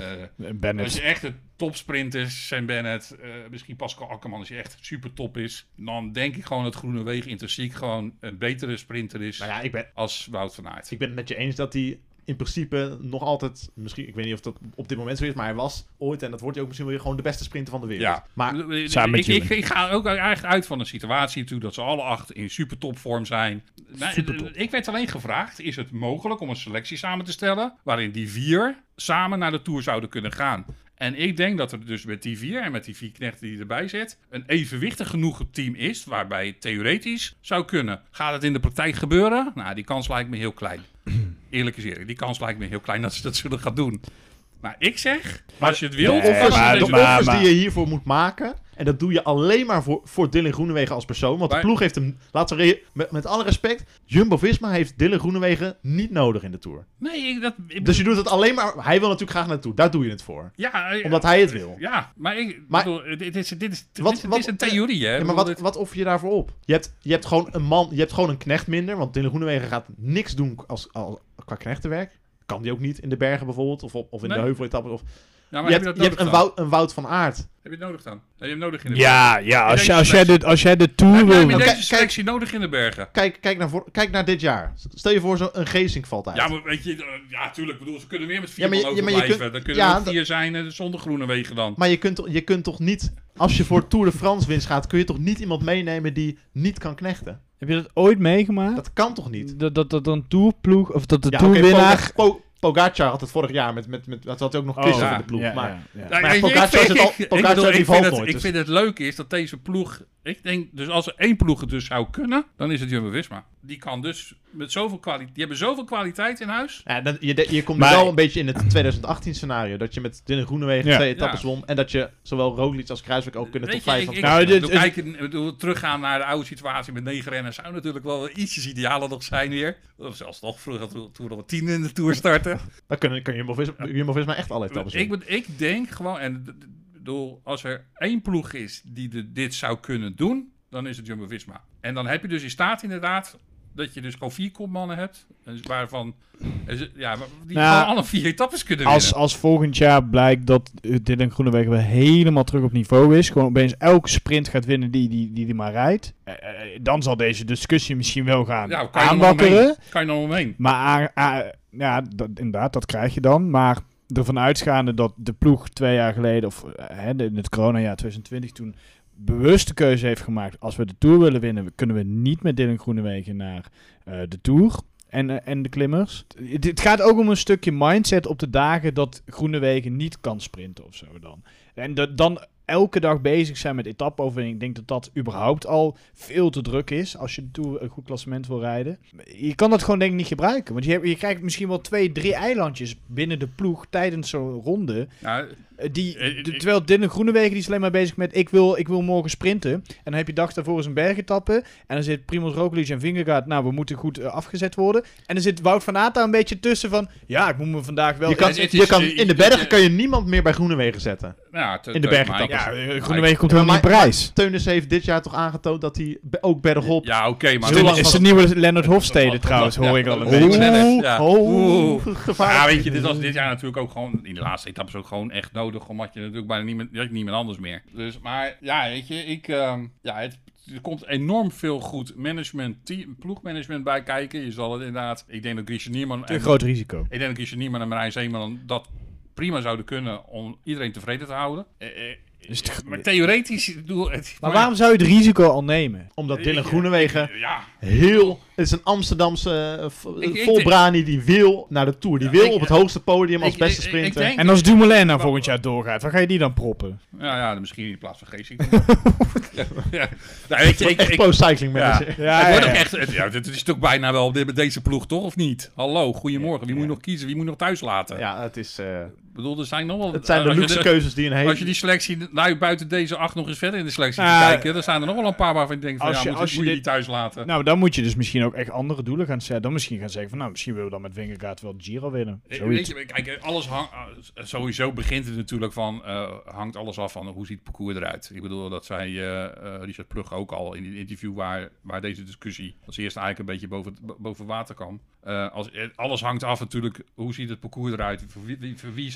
Uh, Bennett. Als je echt de topsprinters zijn Bennett, uh, misschien Pascal Akkerman, als je echt super top is, dan denk ik gewoon dat Groenewegen intrinsiek gewoon een betere sprinter is nou ja, ik ben, als Wout van Aert. Ik ben het met je eens dat hij in principe nog altijd, misschien, ik weet niet of dat op dit moment zo is, maar hij was ooit, en dat wordt hij ook misschien wel weer gewoon de beste sprinter van de wereld. Ja, maar samen met ik, ik, ik ga ook eigenlijk uit van een situatie toe dat ze alle acht in super topvorm zijn. Supertop. Ik werd alleen gevraagd, is het mogelijk om een selectie samen te stellen waarin die vier samen naar de Tour zouden kunnen gaan? En ik denk dat er dus met die vier en met die vier knechten die erbij zit, een evenwichtig genoeg team is, waarbij het theoretisch zou kunnen. Gaat het in de praktijk gebeuren? Nou, die kans lijkt me heel klein. Eerlijk is eerlijk, die kans lijkt me heel klein dat ze dat zullen gaan doen. Maar ik zeg, als je het wil... Nee, de offers, maar- de maar- offers maar- die je hiervoor moet maken, en dat doe je alleen maar voor, voor Dylan Groenewegen als persoon, want Maar- de ploeg heeft hem, laten we re- met, met alle respect, Jumbo-Visma heeft Dylan Groenewegen niet nodig in de Tour. Nee, ik, dat... Ik, Dus je doet het alleen maar, hij wil natuurlijk graag naartoe, daar doe je het voor. ja, eh, Omdat hij het wil. Ja, maar ik Maar- bedoel, dit is, dit is, dit Wat- is, dit wat- is een theorie, hè? Ja, Ik maar bedoel, wat, dit- wat offer je daarvoor op? Je hebt, je hebt gewoon een man, je hebt gewoon een knecht minder, want Dylan Groenewegen gaat niks doen als, als, qua knechtenwerk. Kan die ook niet in de bergen bijvoorbeeld, of, op- of in Nee. de heuveletappes. Of... Ja, maar Je heb hebt, je je dat hebt nodig een, dan? Wout, een Wout van Aert. Heb je het nodig dan? Heb je hem nodig in de Ja, bergen? ja als, deze je, als, jij selectie. de, als jij de Tour Heb jij wil... met Nou, deze kijk- selectie nodig in de bergen? Kijk, kijk, naar voor, kijk naar dit jaar. Stel je voor, zo'n Geesink valt uit. Ja, maar weet je, uh, ja, tuurlijk, bedoel, ze kunnen weer met vier Ja, maar je- man ja, maar je overblijven. kunt- Dan kunnen ja, er ook dat- vier zijn uh, zonder groene wegen dan. Maar je kunt, toch- je kunt toch niet, als je voor Tour de France winst gaat, kun je toch niet iemand meenemen die niet kan knechten? Heb je dat ooit meegemaakt? Dat kan toch niet? Dat, dat, dat een tourploeg, of dat de Ja, oké, tourwinnaar... Poga- Po- Pogacar had het vorig jaar met, met, met dat had hij ook nog Oh, Christophe ja, in de ploeg. ja, maar ja, ja. Nou, Maar weet je, Pogacar ik vind- zit al- ik- ik Pogacar bedoel, die ik valt vind het- nooit, Ik dus- vind het leuk is dat deze ploeg... Ik denk, dus als er één ploeg het dus zou kunnen, dan is het Jumbo-Visma. Die kan dus met zoveel kwaliteit... Die hebben zoveel kwaliteit in huis. Ja, dan, je, de- je komt Maar- nu wel een beetje in het twintig achttien scenario. Dat je met Dylan Groenewegen Ja. twee etappes Ja. won. En dat je zowel Roglic als Kruiswijk ook kunnen Weet top je, vijf ik, van ik, Nou, ik dit- bedoel, het- kijk, ik bedoel, teruggaan naar de oude situatie met negen renners zou natuurlijk wel ietsjes idealer nog zijn weer. Of zelfs nog vroeger toen toen we nog tien in de Tour starten. Dan kun, kun je Jumbo-Visma, Jumbo-Visma echt alle etappes ik, winnen. ben- ik denk gewoon, en d- d- bedoel, als er één ploeg is die de, dit zou kunnen doen, dan is het Jumbo-Visma. En dan heb je dus in staat inderdaad dat je dus gewoon vier kopmannen hebt, en dus waarvan ja, die Nou, gewoon alle vier etappes kunnen Als, winnen. als volgend jaar blijkt dat uh, Dylan Groenewegen weer helemaal terug op niveau is, gewoon opeens elke sprint gaat winnen die hij die, die, die maar rijdt, uh, uh, dan zal deze discussie misschien wel gaan Ja, kan je er nog aanwakkeren. omheen? Kan je er nog omheen? Maar uh, uh, ja, dat, inderdaad, dat krijg je dan. Maar ervan uitgaande dat de ploeg twee jaar geleden, of uh, hè, in het coronajaar twintig twintig, toen bewuste keuze heeft gemaakt. Als we de Tour willen winnen, kunnen we niet met Dylan Groenewegen naar uh, de Tour en, uh, en de klimmers. Het, het gaat ook om een stukje mindset op de dagen dat Groenewegen niet kan sprinten of zo dan. En dat, dan elke dag bezig zijn met etappe-overwinning. Ik denk dat dat überhaupt al veel te druk is als je de Tour een goed klassement wil rijden. Je kan dat gewoon denk ik niet gebruiken. Want je, hebt, je krijgt misschien wel twee, drie eilandjes binnen de ploeg tijdens zo'n ronde. Nou, Die, Eh, de- ik- terwijl Dylan Groenewegen die is alleen maar bezig met ik wil, ik wil morgen sprinten. En dan heb je dag daarvoor eens een bergetappe. En dan zit Primoz Roglic en Vingegaard, nou we moeten goed uh, afgezet worden. En dan zit Wout van Aert daar een beetje tussen van ja, ik moet me vandaag wel... Je kan, het- het je is, kan, eh, in de je- bergen je- kan je niemand meer bij Groenewegen zetten. ja, te- In de te- bergetappes. maar ja, ik- uh, Groenewegen komt Ja, helemaal niet in maar- prijs. Teunis heeft dit jaar toch aangetoond dat hij be- ook bergop... Ja, oké, maar... Heel Is lang de, is van- de nieuwe Leonard Hofstede Wat- trouwens, wat- hoor ja, ik al een wat- beetje. Oeh, ja. oh, Oeh. gevaarlijk. Ja, weet je, dit was dit jaar natuurlijk ook gewoon... In de laatste etappes ook gewoon echt nodig. Omdat je natuurlijk bijna niemand, je had niemand anders meer. Dus, maar ja, weet je, ik... ehm, ja, het, er komt enorm veel goed management, team, ploegmanagement bij kijken. Je zal het inderdaad... Ik denk dat Christian Nierman... Te groot risico. Ik denk dat Christian Nierman en Marijn Zeeman dat prima zouden kunnen om iedereen tevreden te houden. Eh, eh, Is het- maar theoretisch... ik bedoel, het, Maar waarom zou je het risico al nemen? Omdat Dylan Groenewegen Ja, heel... Het is een Amsterdamse uh, v- Ik- ik volbrani die wil naar de Tour. Die Ja, wil ik- op het hoogste podium als ik- beste ik- ik sprinter. denk- En als Dumoulin nou volgend jaar doorgaat, waar ga je die dan proppen? ja, ja, misschien in plaats van Geesink. ja, ja. Nou, weet je, ik, Echt ik, pro-cycling ja. manager. Ja, het wordt ja, ook ja. echt, het, ja, dit is toch bijna wel dit- met deze ploeg, toch? Of niet? Hallo, goedemorgen. Wie moet je nog kiezen? Wie moet je nog thuis laten? Ja, het is... uh, Ik bedoel, er zijn nog wel... het zijn de als je luxe de- keuzes die een hele... Als je die selectie, nou buiten deze acht nog eens verder in de selectie Uh, gaat kijken, dan zijn er nog wel een paar waarvan je denkt van, als ja, je- moet, als je moet je dit- die thuis laten. Nou, dan moet je dus misschien ook echt andere doelen gaan zetten. Dan misschien gaan zeggen van, nou, misschien willen we dan met Vingegaard wel de Giro winnen. Eh, Zoiets. Weet je, kijk, alles hang, uh, sowieso begint het natuurlijk van, uh, hangt alles af van hoe ziet het parcours eruit. Ik bedoel, dat zei uh, uh, Richard Plugge ook al in het interview waar, waar deze discussie als eerste eigenlijk een beetje boven, boven water kwam. Uh, als, alles hangt af natuurlijk, hoe ziet het parcours eruit, voor wie, voor wie zijn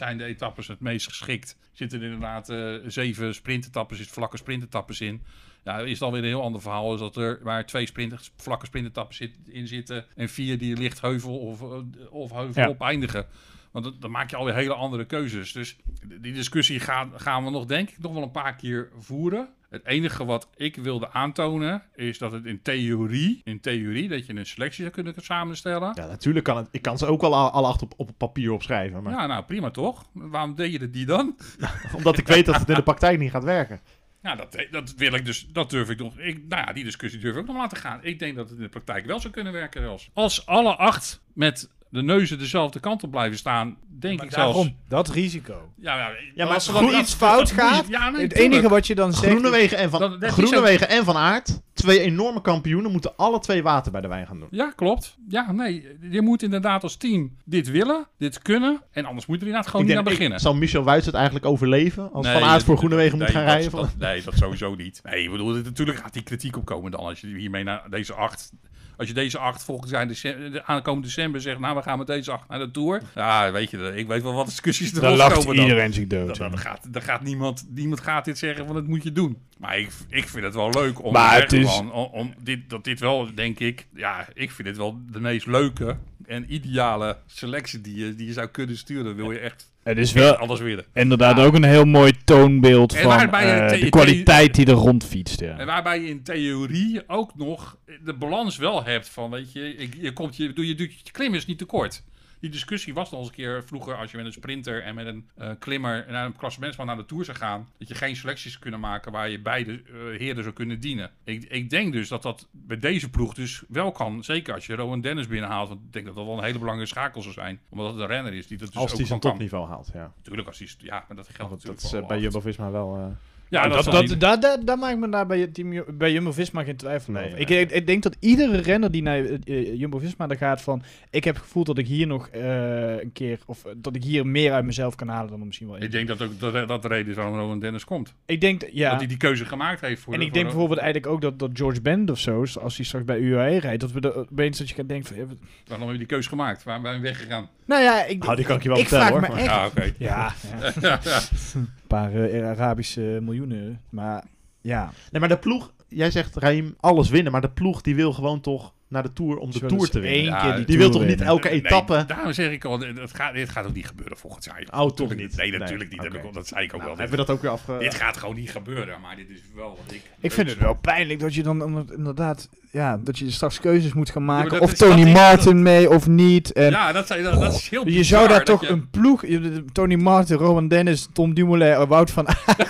zijn de etappes het meest geschikt? Zitten er inderdaad uh, zeven sprintetappes, is vlakke sprintetappes in? Ja, is dan weer een heel ander verhaal. Is dat er maar twee sprint, vlakke sprintetappes zit, in zitten en vier die licht heuvel of, of heuvel ja. op eindigen. Want dan, dan maak je alweer hele andere keuzes. Dus die discussie gaan, gaan we nog denk ik nog wel een paar keer voeren. Het enige wat ik wilde aantonen is dat het in theorie, in theorie dat je een selectie zou kunnen samenstellen. Ja, natuurlijk kan het. Ik kan ze ook al alle acht op, op papier opschrijven. Maar... Ja, nou prima toch? Waarom deed je die dan? Omdat ik weet dat het in de praktijk niet gaat werken. Ja, dat, dat wil ik dus, dat durf ik nog. Ik, nou ja, die discussie durf ik ook nog laten gaan. Ik denk dat het in de praktijk wel zou kunnen werken zelfs. Als alle acht met de neuzen dezelfde kant op blijven staan, denk maar ik daarom, zelfs... dat risico. Ja, ja, ja maar als er groen, iets fout gaat, ja, nee, het tuurlijk. enige wat je dan zegt... Groenewegen en Van, dat, dat Groenewegen en Van Aert, twee enorme kampioenen, moeten alle twee water bij de wijn gaan doen. Ja, klopt. Ja, nee, je moet inderdaad als team dit willen, dit kunnen, en anders moet je er inderdaad gewoon ik niet denk, aan beginnen. Ik, zal Michel Wuits het eigenlijk overleven als nee, Van Aert voor Groenewegen nee, moet gaan dat, rijden? Dat, nee, dat sowieso niet. Nee, ik bedoel, natuurlijk gaat die kritiek opkomen dan als je hiermee naar deze acht... Als je deze acht volgend jaar december, de aankomende december zegt, nou we gaan met deze acht naar de Tour. Ja, weet je, ik weet wel wat discussies er dan lacht iedereen zich dood. Dan, dan, gaat, dan gaat niemand, niemand gaat dit zeggen van dat moet je doen. Maar ik, ik vind het wel leuk om, maar te het is... om, om dit, dat dit wel, denk ik, ja, ik vind dit wel de meest leuke en ideale selectie die je, die je zou kunnen sturen. Wil je echt... Het is wel alles weer. inderdaad ja. ook een heel mooi toonbeeld en van uh, the- de kwaliteit die er rondfietst. Ja. En waarbij je in theorie ook nog de balans wel hebt van, weet je, je, je komt je, je, je, je klim is niet te kort. Die discussie was al eens een keer vroeger als je met een sprinter en met een uh, klimmer naar een klassementsman naar de Tour zou gaan, dat je geen selecties zou kunnen maken waar je beide uh, heren zou kunnen dienen. Ik, ik denk dus dat dat bij deze ploeg dus wel kan. Zeker als je Rowan Dennis binnenhaalt, want ik denk dat dat wel een hele belangrijke schakel zou zijn. Omdat het een renner is die dat dus als ook die zijn kan. topniveau haalt, ja. Natuurlijk als die, ja, maar dat geldt dat, natuurlijk dat is uh, bij Jumbo-Visma wel... Uh... Ja, ja, dat, dat, dat, dat, dat, daar maak ik me daar bij, team, bij Jumbo-Visma geen twijfel nee, over. nee. Ik, ik, ik denk dat iedere renner die naar uh, Jumbo-Visma daar gaat van... Ik heb het gevoel dat ik hier nog uh, een keer... Of uh, dat ik hier meer uit mezelf kan halen dan misschien wel... Ik denk dat ook dat, dat de reden is waarom Rowan Dennis komt. Ik denk, ja... Dat hij die keuze gemaakt heeft voor... En de, ik voor denk de, bijvoorbeeld eigenlijk ook dat, dat George Bend of zo... Als hij straks bij U A E rijdt... Dat we de, opeens dat je gaat denken van... Ja, waarom heb je die keuze gemaakt? Waar ben je weggegaan? Nou ja, ik... Nou, die kan ik je wel ik vertellen, vraag hoor. me echt... Ja, oké. Okay. Ja, ja. ja. Een paar uh, Arabische miljoenen. Maar ja... Nee, maar de ploeg... Jij zegt, Raim, alles winnen. Maar de ploeg die wil gewoon toch naar de Tour om de Zo, Tour te winnen. Één Ja, keer die, die tour wil toch winnen. niet elke etappe... Nee, daarom zeg ik al, dat gaat, dit gaat ook niet gebeuren volgend jaar. Oh, toch niet? Nee, natuurlijk nee. niet. Okay. Dat, dat zei ik ook nou, wel. Hebben we dat ook weer afge... Dit gaat gewoon niet gebeuren, maar dit is wel wat ik... Ik vind het wel pijnlijk dat je dan inderdaad... Ja, dat je straks keuzes moet gaan maken. Ja, of is, Tony Martin dat, mee of niet. En ja, dat, dat, dat is heel je zou daar toch je... een ploeg... Tony Martin, Rowan Dennis, Tom Dumoulin, Wout van Aert.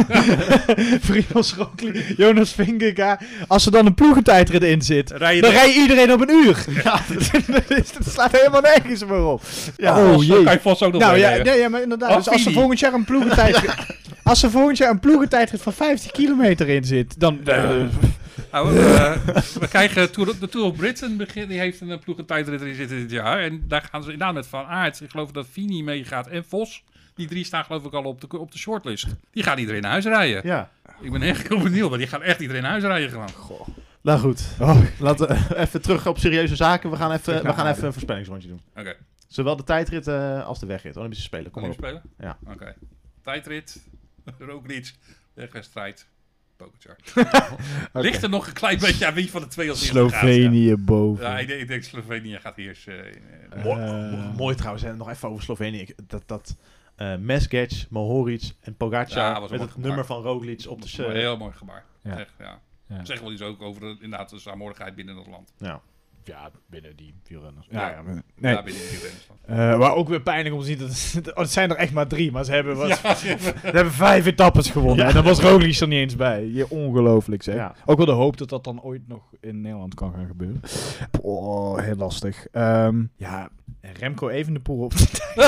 Primoz Roglic, Jonas Vingegaard. Als er dan een ploegentijdrit in zit, rij dan rijdt iedereen op een uur. Ja, dat slaat helemaal nergens meer op. Ja, oh jee. Kan je vast ook nog nou, mee, ja, ja, nee, ja, maar inderdaad. Oh, dus als er volgend jaar een ploegentijdrit... als er volgend jaar een ploegentijdrit van vijftig kilometer in zit, dan... Uh, Nou, uh, we krijgen Tour, de Tour of Britain, begin, die heeft een ploegentijdrit in zitten dit jaar. En daar gaan ze inderdaad met Van Aert. Ik geloof dat Fini meegaat en Vos. Die drie staan geloof ik al op de, op de shortlist. Die gaan iedereen naar huis rijden. Ja. Ik ben echt heel benieuwd, maar die gaan echt iedereen naar huis rijden gewoon. Goh. Nou goed, oh. laten we even terug op serieuze zaken. We gaan even, we gaan even een voorspellingsrondje doen. Oké. Okay. Zowel de tijdrit uh, als de wegrit. Olympische Spelen, kom maar op. Spelen? Ja. Oké. Okay. Tijdrit, Roglic, wegwedstrijd. Pogačar. Okay. Ligt er nog een klein beetje aan wie van de twee als Slovenië gaat, ja. boven. Ja, ik denk, ik denk Slovenië gaat eerst. Uh, uh, Mo- mo- mooi trouwens, hè, nog even over Slovenië. Dat, dat uh, Mesgec, Mohoric en Pogačar ja, met het gebaar. Nummer van Roglic op de... Uh, heel mooi gebaar. Ja. Zeg, ja. Ja. Zeg wel iets ook over de, inderdaad de saamhorigheid binnen het land. Ja. Ja, binnen die wielrenners. Ja, ja, ja, nee. ja binnen die wielrenners. Uh, maar ook weer pijnlijk om te zien dat oh, het zijn er echt maar drie, maar ze hebben, wat, ja, ze hebben vijf etappes gewonnen. Ja. En dan was Roglic er niet eens bij. Je, ongelooflijk zeg. Ja. Ook wel de hoop dat dat dan ooit nog in Nederland kan gaan gebeuren. Oh, heel lastig. Um, ja, Remco Evenepoel op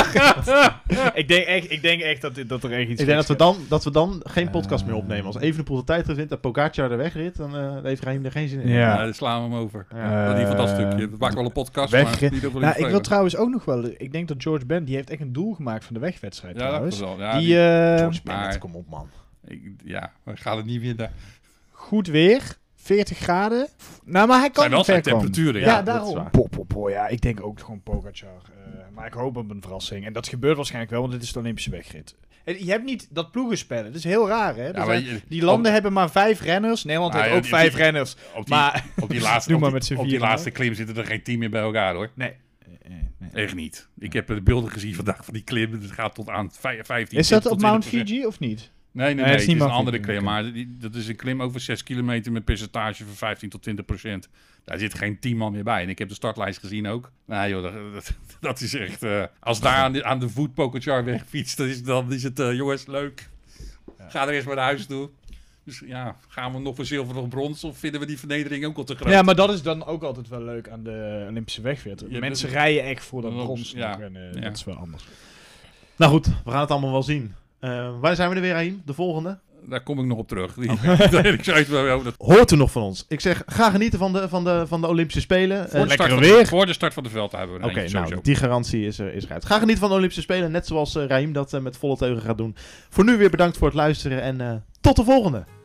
ik, denk echt, ik denk echt dat, dat er echt iets Ik denk dat we, dan, dat we dan geen podcast uh, meer opnemen. Als Evenepoel de tijd wint en Pogačar de wegrit, dan uh, heeft Reim er geen zin in. Ja, ja dan slaan we hem over. Ja. Uh, in ieder geval dat stukje. We maken wel een podcast, weg, maar niet over nou, ik wil trouwens ook nog wel... Ik denk dat George Bent, die heeft echt een doel gemaakt van de wegwedstrijd ja, trouwens. Dat wel. Ja, die, die, uh, George Bent, kom op man. Ik, ja, we gaan het niet winnen. Goed weer, veertig graden. Nou, maar hij kan zijn wel ver zijn komen. temperaturen, Ja, ja. ja dat is daarom. waar. Po, po, po, ja, ik denk ook gewoon Pogacar. Uh, maar ik hoop op een verrassing. En dat gebeurt waarschijnlijk wel, want dit is de Olympische wegrit. En je hebt niet dat ploegenspellen. Dat is heel raar, hè? Ja, Er maar zijn- je- die landen op- hebben maar vijf renners. Nederland Ah, heeft ja, ook die- vijf die- renners. Op die, Maar op die laatste, doe op maar die, met z'n op die vieren, laatste hoor. klim zitten er geen tien meer bij elkaar, hoor. Nee. Nee, nee. Echt niet. Ik heb de beelden gezien vandaag van die klim. Het gaat tot aan vijf- vijftien. Is dat tot op Mount twintig procent. Fiji of niet? Nee, nee, nee. Nee, Het het is, is niet een Mount andere Fiji, klim. oké. Maar die, dat is een klim over zes kilometer met percentage van vijftien tot twintig procent. Daar zit geen tien man meer bij. En ik heb de startlijst gezien ook. Nou joh, dat, dat, dat is echt... Uh, als daar aan de, aan de voet Pogacar wegfietst, dan is, dan is het... Uh, jongens, leuk. Ga er eens maar naar huis toe. Dus ja, gaan we nog voor zilver of brons? Of vinden we die vernedering ook al te groot? Ja, maar dat is dan ook altijd wel leuk aan de Olympische wegrit. Ja, Mensen dat- rijden echt voor dat dat- brons. ja, nog en, uh, ja. Dat is wel anders. Nou goed, we gaan het allemaal wel zien. Uh, waar zijn we er weer, Raheem? De volgende? Daar kom ik nog op terug. Die, okay. ik zei het wel, dat... Hoort u nog van ons? Ik zeg, ga genieten van de, van de, van de Olympische Spelen. Voor, Uh, de start van weer. de, voor de start van de veld hebben we Oké, okay, nou, die garantie is er, is eruit. Ga genieten van de Olympische Spelen, net zoals uh, Raheem dat uh, met volle teugen gaat doen. Voor nu weer bedankt voor het luisteren en uh, tot de volgende.